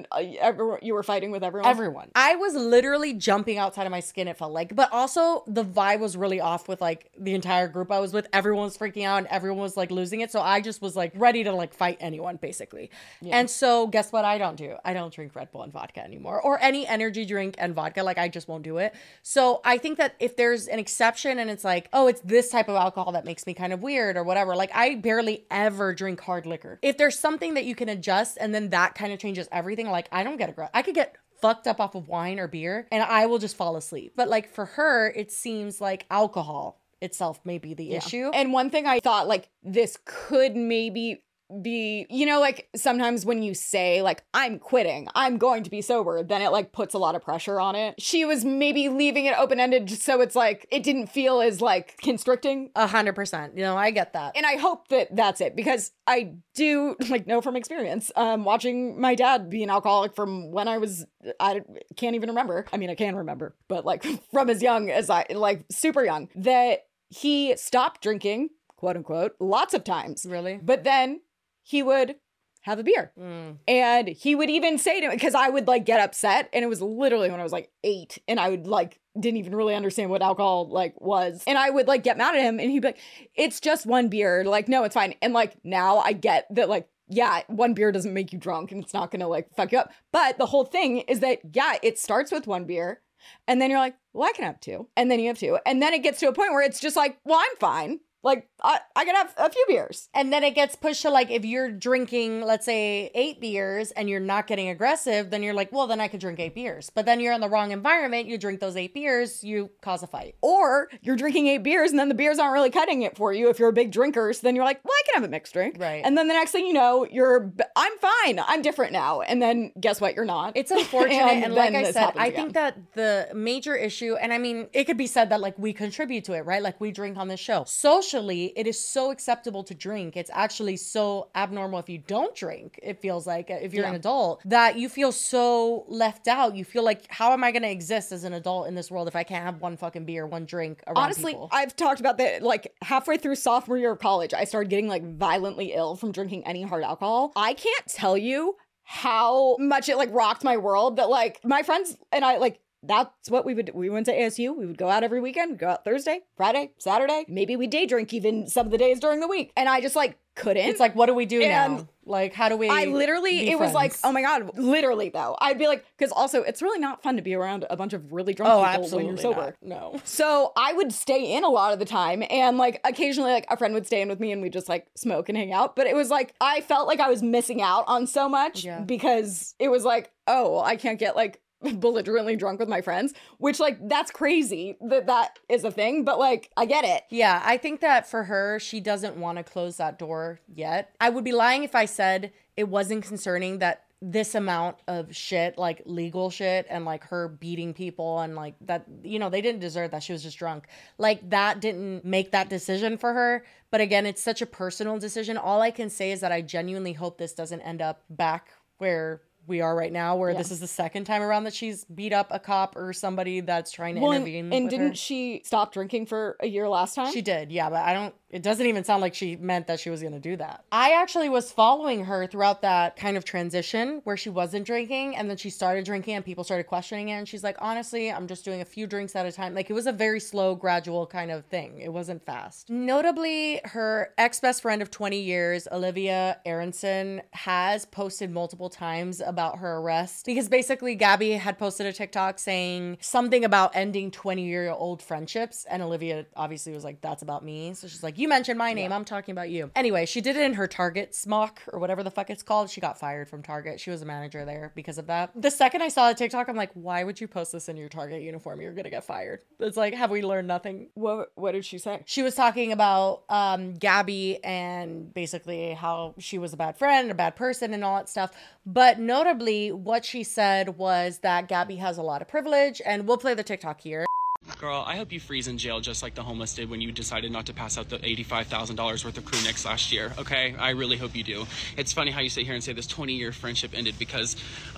were fighting with everyone? Everyone. I was literally jumping outside of my skin, it felt like. But also, the vibe was really off with like the entire group I was with. Everyone was freaking out and everyone was like losing it. So I just was like ready to like fight anyone, basically. Yeah. And so guess what I don't do? I don't drink Red Bull and vodka anymore. Or any energy drink and vodka. Like, I just won't do it. So I think that if there's an exception and it's like, oh, it's this type of alcohol that makes me kind of weird or whatever. Like, I barely ever drink hard liquor. If there's something that you can adjust and then that kind of changes everything, like, I don't get I could get fucked up off of wine or beer and I will just fall asleep. But like for her, it seems like alcohol itself may be the issue. And one thing I thought, like, this could maybe be, you know, like sometimes when you say like, I'm quitting, I'm going to be sober, then it like puts a lot of pressure on it. She was maybe leaving it open-ended just so it's like, it didn't feel as like constricting. 100%. You know, I get that. And I hope that that's it, because I do like know from experience, watching my dad be an alcoholic from when I can't even remember. I mean, I can remember, but like from as young as like super young, that he stopped drinking, quote unquote, lots of times. Really? But then he would have a beer. And he would even say to me, because I would like get upset, and it was literally when I was like 8 and I would like didn't even really understand what alcohol like was, and I would like get mad at him and he'd be like, it's just one beer, like, no, it's fine. And like now I get that, like, yeah, one beer doesn't make you drunk and it's not gonna like fuck you up, but the whole thing is that, yeah, it starts with one beer and then you're like, well, I can have 2, and then you have 2, and then it gets to a point where it's just like, well, I'm fine. Like, I can have a few beers. And then it gets pushed to like, if you're drinking, let's say 8 beers and you're not getting aggressive, then you're like, well, then I could drink 8 beers. But then you're in the wrong environment. You drink those 8 beers, you cause a fight. Or you're drinking 8 beers and then the beers aren't really cutting it for you if you're a big drinker. So then you're like, well, I can have a mixed drink. Right. And then the next thing you know, I'm fine. I'm different now. And then guess what? You're not. It's unfortunate. and like I said, I think that the major issue, and I mean, it could be said that like we contribute to it, right? Like we drink on this show. Socially, it is so acceptable to drink. It's actually so abnormal if you don't drink. It feels like, if you're an adult, that you feel so left out. You feel like, how am I going to exist as an adult in this world if I can't have one fucking beer, one drink around Honestly, people? I've talked about that. Like halfway through sophomore year of college, I started getting like violently ill from drinking any hard alcohol. I can't tell you how much it like rocked my world that like my friends and I, like, that's what we would do. We went to ASU. We would go out every weekend. We'd go out Thursday, Friday, Saturday. Maybe we day drink even some of the days during the week. And I just like couldn't. It's like, what do we do now? Like, how do we I literally, it was like, oh my God, literally though. I'd be like, because also it's really not fun to be around a bunch of really drunk people when you're sober. No. So I would stay in a lot of the time. And like occasionally like a friend would stay in with me and we'd just like smoke and hang out. But it was like, I felt like I was missing out on so much because it was like, oh, I can't get like belligerently drunk with my friends, which like that's crazy that is a thing, but like I get it. Yeah, I think that for her, she doesn't want to close that door yet. I would be lying if I said it wasn't concerning that this amount of shit, like legal shit, and like her beating people and like that, you know, they didn't deserve that. She was just drunk. Like that didn't make that decision for her. But again, it's such a personal decision. All I can say is that I genuinely hope this doesn't end up back where we are right now, where this is the second time around that she's beat up a cop or somebody that's trying to intervene. And with didn't her. she stop drinking for a year last time? She did, yeah, but it doesn't even sound like she meant that she was going to do that. I actually was following her throughout that kind of transition where she wasn't drinking and then she started drinking and people started questioning it. And she's like, honestly, I'm just doing a few drinks at a time. Like it was a very slow, gradual kind of thing. It wasn't fast. Notably, her ex-best friend of 20 years, Olivia Aronson, has posted multiple times about her arrest because basically Gabby had posted a TikTok saying something about ending 20-year-old friendships. And Olivia obviously was like, that's about me. So she's like, you mentioned my name. I'm talking about you. Anyway, she did it in her Target smock or whatever the fuck it's called. She got fired from Target. She was a manager there because of that. The second I saw the TikTok, I'm like, why would you post this in your Target uniform? You're gonna get fired. It's like, have we learned nothing? What did she say? She was talking about Gabby and basically how she was a bad friend, a bad person and all that stuff. But notably, what she said was that Gabby has a lot of privilege, and we'll play the TikTok here. Girl, I hope you freeze in jail just like the homeless did when you decided not to pass out the $85,000 worth of crew necks last year, okay? I really hope you do. It's funny how you sit here and say this 20-year friendship ended because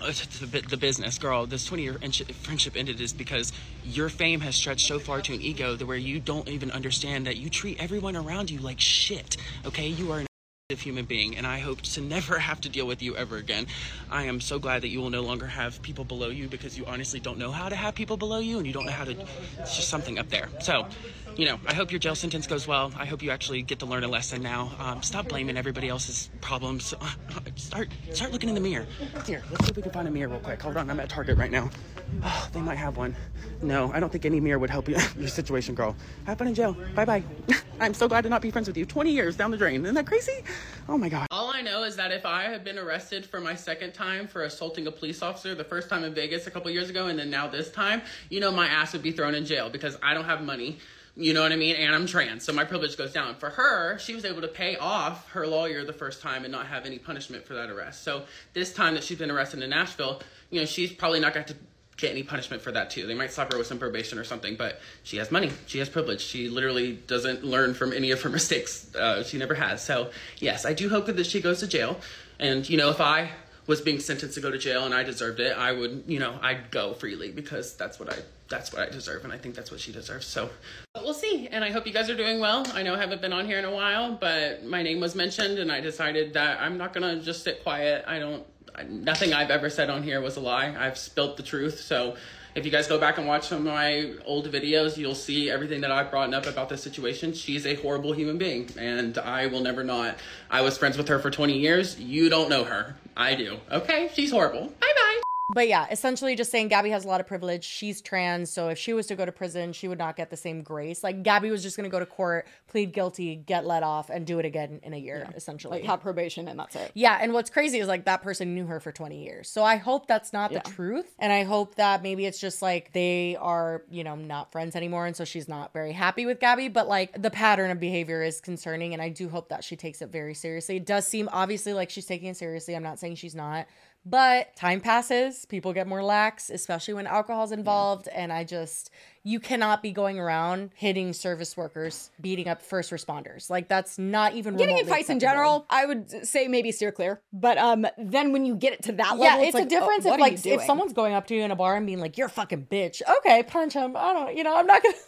the business. Girl, this 20-year friendship ended is because your fame has stretched so far to an ego that where you don't even understand that you treat everyone around you like shit, okay? You are an human being, and I hope to never have to deal with you ever again. I am so glad that you will no longer have people below you because you honestly don't know how to have people below you and you don't know how to, it's just something up there. So, you know, I hope your jail sentence goes well. I hope you actually get to learn a lesson now. Stop blaming everybody else's problems. Start looking in the mirror. Here, let's see if we can find a mirror real quick. Hold on, I'm at Target right now. Oh, they might have one. No, I don't think any mirror would help you your situation, girl. Have fun in jail. Bye-bye. I'm so glad to not be friends with you. 20 years down the drain. Isn't that crazy? Oh my God. All I know is that if I had been arrested for my second time for assaulting a police officer, the first time in Vegas a couple years ago, and then now this time, you know my ass would be thrown in jail because I don't have money. You know what I mean? And I'm trans, so my privilege goes down. For her, she was able to pay off her lawyer the first time and not have any punishment for that arrest. So this time that she's been arrested in Nashville, you know, she's probably not going to get any punishment for that too. They might slap her with some probation or something, but she has money. She has privilege. She literally doesn't learn from any of her mistakes. She never has. So yes, I do hope that she goes to jail. And, you know, if I was being sentenced to go to jail and I deserved it, I would, you know, I'd go freely because that's what I deserve. And I think that's what she deserves. So, but we'll see. And I hope you guys are doing well. I know I haven't been on here in a while, but my name was mentioned and I decided that I'm not going to just sit quiet. Nothing I've ever said on here was a lie. I've spilt the truth. So if you guys go back and watch some of my old videos, you'll see everything that I've brought up about this situation. She's a horrible human being and I will never not. I was friends with her for 20 years. You don't know her. I do. Okay, she's horrible. Bye-bye. But yeah, essentially just saying Gabby has a lot of privilege. She's trans, so if she was to go to prison, she would not get the same grace. Like Gabby was just going to go to court, plead guilty, get let off, and do it again in a year, essentially. Like have probation and that's it. Yeah, and what's crazy is like that person knew her for 20 years. So I hope that's not the truth. And I hope that maybe it's just like they are, you know, not friends anymore. And so she's not very happy with Gabby. But like the pattern of behavior is concerning. And I do hope that she takes it very seriously. It does seem obviously like she's taking it seriously. I'm not saying she's not. But time passes, people get more lax, especially when alcohol's involved. And you cannot be going around hitting service workers, beating up first responders. Like that's not even getting in fights acceptable. In general, I would say maybe steer clear. But then when you get it to that level, it's like, a difference if someone's going up to you in a bar and being like, "You're a fucking bitch." Okay, punch him. I don't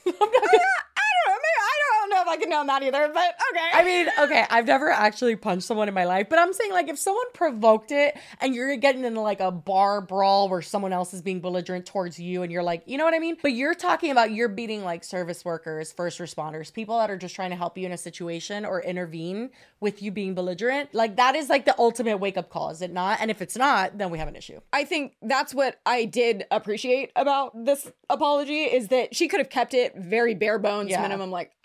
know if I can know that either, but okay. I mean, okay, I've never actually punched someone in my life, but I'm saying like if someone provoked it and you're getting into like a bar brawl where someone else is being belligerent towards you and you're like, you know what I mean? But you're talking about you're beating like service workers, first responders, people that are just trying to help you in a situation or intervene with you being belligerent. Like that is like the ultimate wake up call, is it not? And if it's not, then we have an issue. I think that's what I did appreciate about this apology is that she could have kept it very bare bones minimum. Like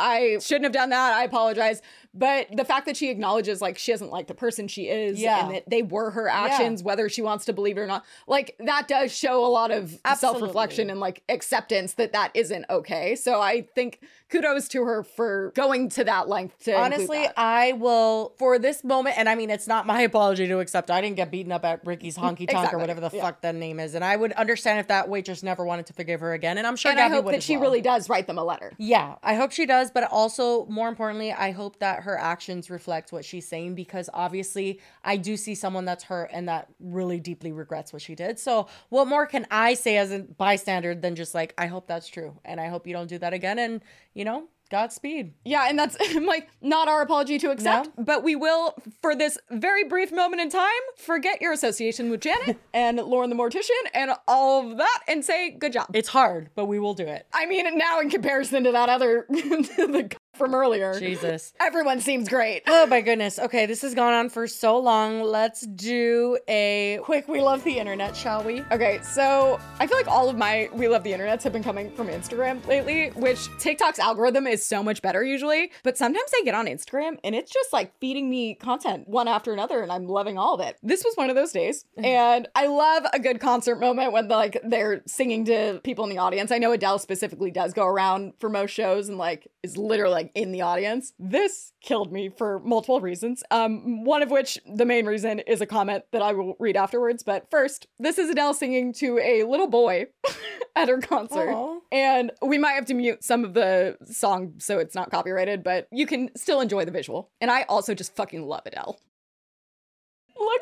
shouldn't have done that. I apologize. But the fact that she acknowledges like she doesn't like the person she is and that they were her actions, whether she wants to believe it or not, like that does show a lot of self-reflection and like acceptance that isn't okay. So I think kudos to her for going to that length to honestly, I will, for this moment, and I mean, it's not my apology to accept. I didn't get beaten up at Ricky's honky tonk or whatever the fuck that name is. And I would understand if that waitress never wanted to forgive her again. And I'm sure Gabby I hope would that as she well. really does write them a letter. Yeah, I hope she does. But also, more importantly, I hope that her actions reflect what she's saying, because obviously I do see someone that's hurt and that really deeply regrets what she did. So what more can I say as a bystander than just like, I hope that's true. And I hope you don't do that again. And, you know, Godspeed. Yeah, and that's like not our apology to accept, but we will, for this very brief moment in time, forget your association with Janet and Lauren the Mortician and all of that and say good job. It's hard, but we will do it. I mean, now in comparison to that other the from earlier. Jesus. Everyone seems great. Oh my goodness. Okay, this has gone on for so long. Let's do a quick We Love the Internet, shall we? Okay, so I feel like all of my We Love the Internets have been coming from Instagram lately, which TikTok's algorithm is so much better usually. But sometimes I get on Instagram and it's just like feeding me content one after another and I'm loving all of it. This was one of those days. And I love a good concert moment when they're singing to people in the audience. I know Adele specifically does go around for most shows and like is literally like in the audience. This killed me for multiple reasons. One of which, the main reason, is a comment that I will read afterwards. But first, this is Adele singing to a little boy at her concert. Aww. And we might have to mute some of the song so it's not copyrighted, but you can still enjoy the visual. And I also just fucking love Adele. Look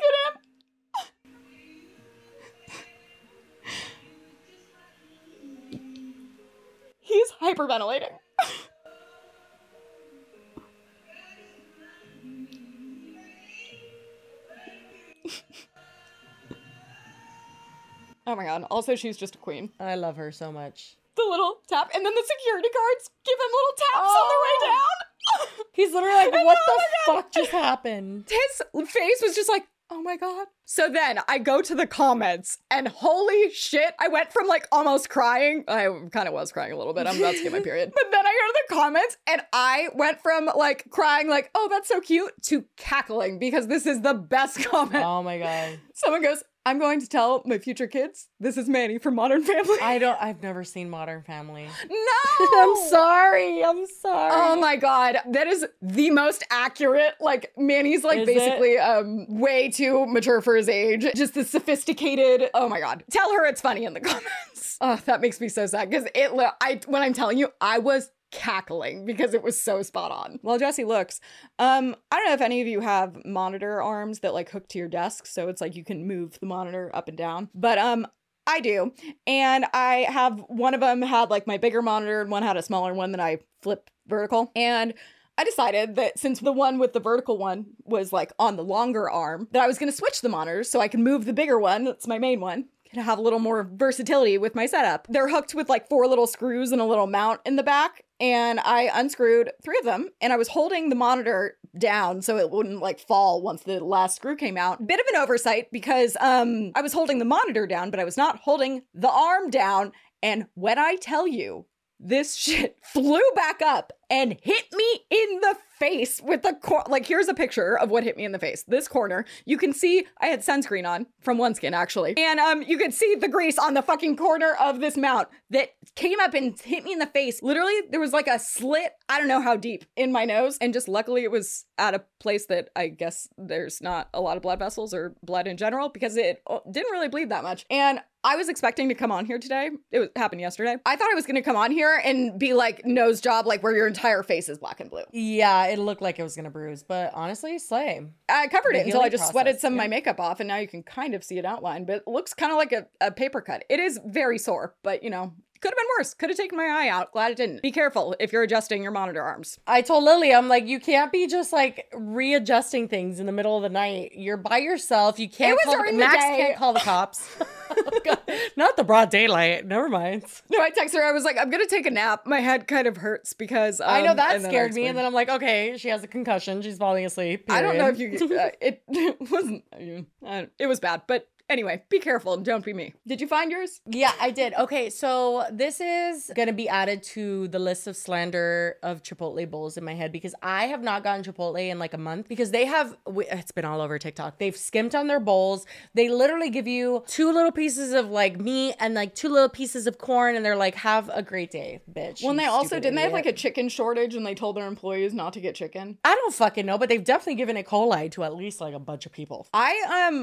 at him. He's hyperventilating. Oh my god. Also, she's just a queen. I love her so much. The little tap, and then the security guards give him little taps on the way down. He's literally like, what the fuck just happened? His face was just like, oh my god. So then I go to the comments and holy shit, I went from like almost crying. I kind of was crying a little bit. I'm about to get my period. But then I go to the comments and I went from like crying like, oh, that's so cute, to cackling because this is the best comment. Oh my god. Someone goes, I'm going to tell my future kids this is Manny from Modern Family. I've never seen Modern Family. No! I'm sorry. Oh my god. That is the most accurate. Like Manny's like basically way too mature for his age. Just the sophisticated. Oh my god. Tell her it's funny in the comments. Oh, that makes me so sad because when I'm telling you, I was cackling because it was so spot on. While Jesse looks, I don't know if any of you have monitor arms that like hook to your desk, so it's like you can move the monitor up and down. But I do, and I have one of them had like my bigger monitor, and one had a smaller one that I flip vertical. And I decided that since the one with the vertical one was like on the longer arm, that I was going to switch the monitors so I can move the bigger one. That's my main one. Can have a little more versatility with my setup. They're hooked with like 4 little screws and a little mount in the back. And I unscrewed 3 of them and I was holding the monitor down so it wouldn't like fall once the last screw came out. Bit of an oversight because I was holding the monitor down, but I was not holding the arm down. And when I tell you, this shit flew back up and hit me in the face with the like, here's a picture of what hit me in the face. This corner, you can see I had sunscreen on from OneSkin actually. And you could see the grease on the fucking corner of this mount that came up and hit me in the face. Literally, there was like a slit, I don't know how deep, in my nose. And just luckily it was at a place that I guess there's not a lot of blood vessels or blood in general because it didn't really bleed that much. And I was expecting to come on here today. Happened yesterday. I thought I was going to come on here and be like nose job, like where your entire face is black and blue. Yeah, it looked like it was going to bruise, but honestly, slay. I covered it until I just sweated some of my makeup off, and now you can kind of see it outlined, but it looks kind of like a paper cut. It is very sore, but you know, could have been worse. Could have taken my eye out. Glad it didn't. Be careful if you're adjusting your monitor arms. I told Lily, I'm like, you can't be just like readjusting things in the middle of the night. You're by yourself. You can't. Max can't call the cops. Not the broad daylight. Never mind. No, I texted her. I was like, I'm gonna take a nap. My head kind of hurts because I know that scared me. And then I'm like, okay, she has a concussion. She's falling asleep. Period. I don't know if you. It wasn't. It was bad, but Anyway, be careful and don't be me. Did you find yours? Yeah, I did. Okay, so this is going to be added to the list of slander of Chipotle bowls in my head because I have not gotten Chipotle in like a month because they have, it's been all over TikTok. They've skimped on their bowls. They literally give you 2 little pieces of like meat and like 2 little pieces of corn and they're like, have a great day, bitch. Well, and they also, didn't they have like a chicken shortage and they told their employees not to get chicken? I don't fucking know, but they've definitely given E. coli to at least like a bunch of people. I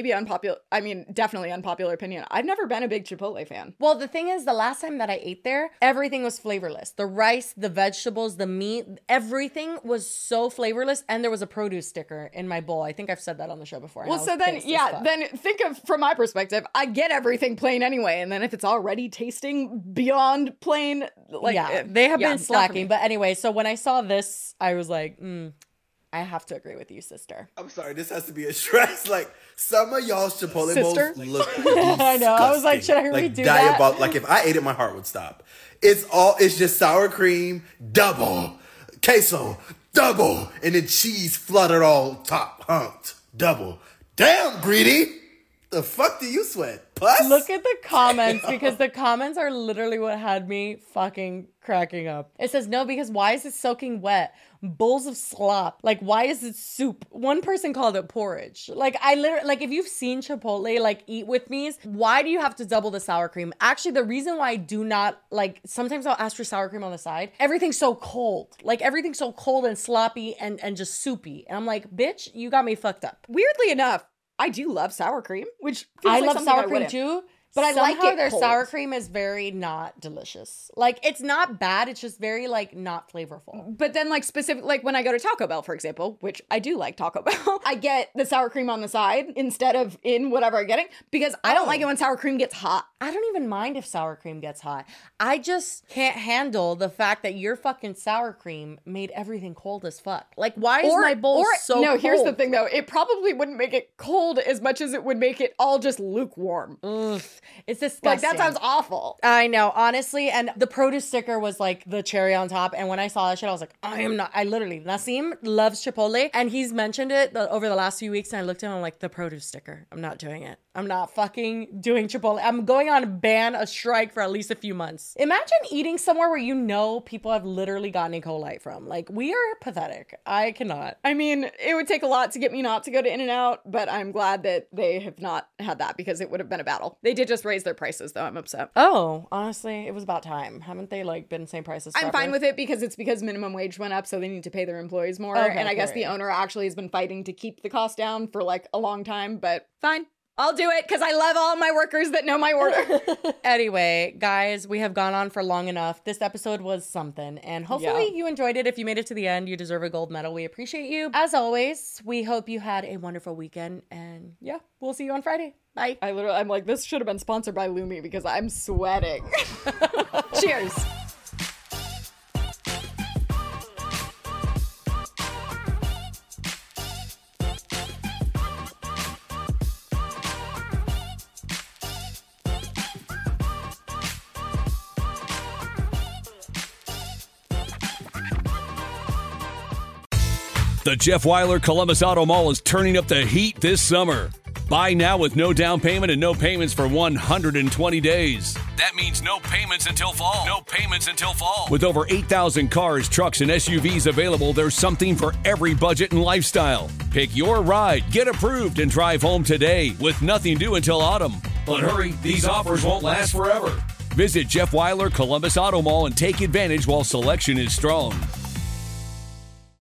definitely unpopular opinion. I've never been a big Chipotle fan. Well, the thing is, the last time that I ate there, everything was flavorless. The rice, the vegetables, the meat, everything was so flavorless. And there was a produce sticker in my bowl. I think I've said that on the show before. Well, so then, then think of, from my perspective, I get everything plain anyway. And then if it's already tasting beyond plain, like, yeah, they have been slacking. But anyway, so when I saw this, I was like, I have to agree with you, sister. I'm sorry, this has to be a stress. Like, some of y'all's Chipotle bowls look I know. I was like, should I redo that? Like, if I ate it, my heart would stop. It's just sour cream, double, queso, double, and then cheese fluttered all top, humped, double. Damn, greedy. The fuck do you sweat? Plus? Look at the comments because the comments are literally what had me fucking cracking up. It says, no, because why is it soaking wet? Bowls of slop. Like, why is it soup? One person called it porridge. Like, I literally, like, if you've seen Chipotle, like, eat with me's, why do you have to double the sour cream? Actually, the reason why I do not, like, sometimes I'll ask for sour cream on the side. Everything's so cold. Like, everything's so cold and sloppy and just soupy. And I'm like, bitch, you got me fucked up. Weirdly enough, I do love sour cream, which I love sour cream too. But I like it their cold. sour cream is very not delicious. Like, it's not bad. It's just very, like, not flavorful. But then, like, specific, like, when I go to Taco Bell, for example, which I do like Taco Bell, I get the sour cream on the side instead of in whatever I'm getting because I don't like it when sour cream gets hot. I don't even mind if sour cream gets hot. I just can't handle the fact that your fucking sour cream made everything cold as fuck. Like, why is my bowl so cold? No, here's the thing, though. It probably wouldn't make it cold as much as it would make it all just lukewarm. Ugh. It's disgusting. Like, that sounds awful. I know, honestly. And the produce sticker was like the cherry on top. And when I saw that shit, I was like, Nasim loves Chipotle. And he's mentioned it over the last few weeks. And I looked at him, I'm like, the produce sticker. I'm not doing it. I'm not fucking doing Chipotle. I'm going on a strike for at least a few months. Imagine eating somewhere where you know people have literally gotten E. coli from. Like, we are pathetic. I cannot. I mean, it would take a lot to get me not to go to In-N-Out, but I'm glad that they have not had that because it would have been a battle. They did just raise their prices, though. I'm upset. Oh, honestly, it was about time. Haven't they, like, been the same prices forever? I'm fine with it because it's because minimum wage went up, so they need to pay their employees more. Okay, and I guess the owner actually has been fighting to keep the cost down for, like, a long time, but fine. I'll do it because I love all my workers that know my order. Anyway, guys, we have gone on for long enough. This episode was something, and hopefully you enjoyed it. If you made it to the end, you deserve a gold medal. We appreciate you. As always, we hope you had a wonderful weekend, and yeah, we'll see you on Friday. Bye. I'm like, this should have been sponsored by Lumi because I'm sweating. Cheers. The Jeff Weiler Columbus Auto Mall is turning up the heat this summer. Buy now with no down payment and no payments for 120 days. That means no payments until fall. No payments until fall. With over 8,000 cars, trucks, and SUVs available, there's something for every budget and lifestyle. Pick your ride, get approved, and drive home today with nothing due until autumn. But hurry, these offers won't last forever. Visit Jeff Weiler Columbus Auto Mall and take advantage while selection is strong.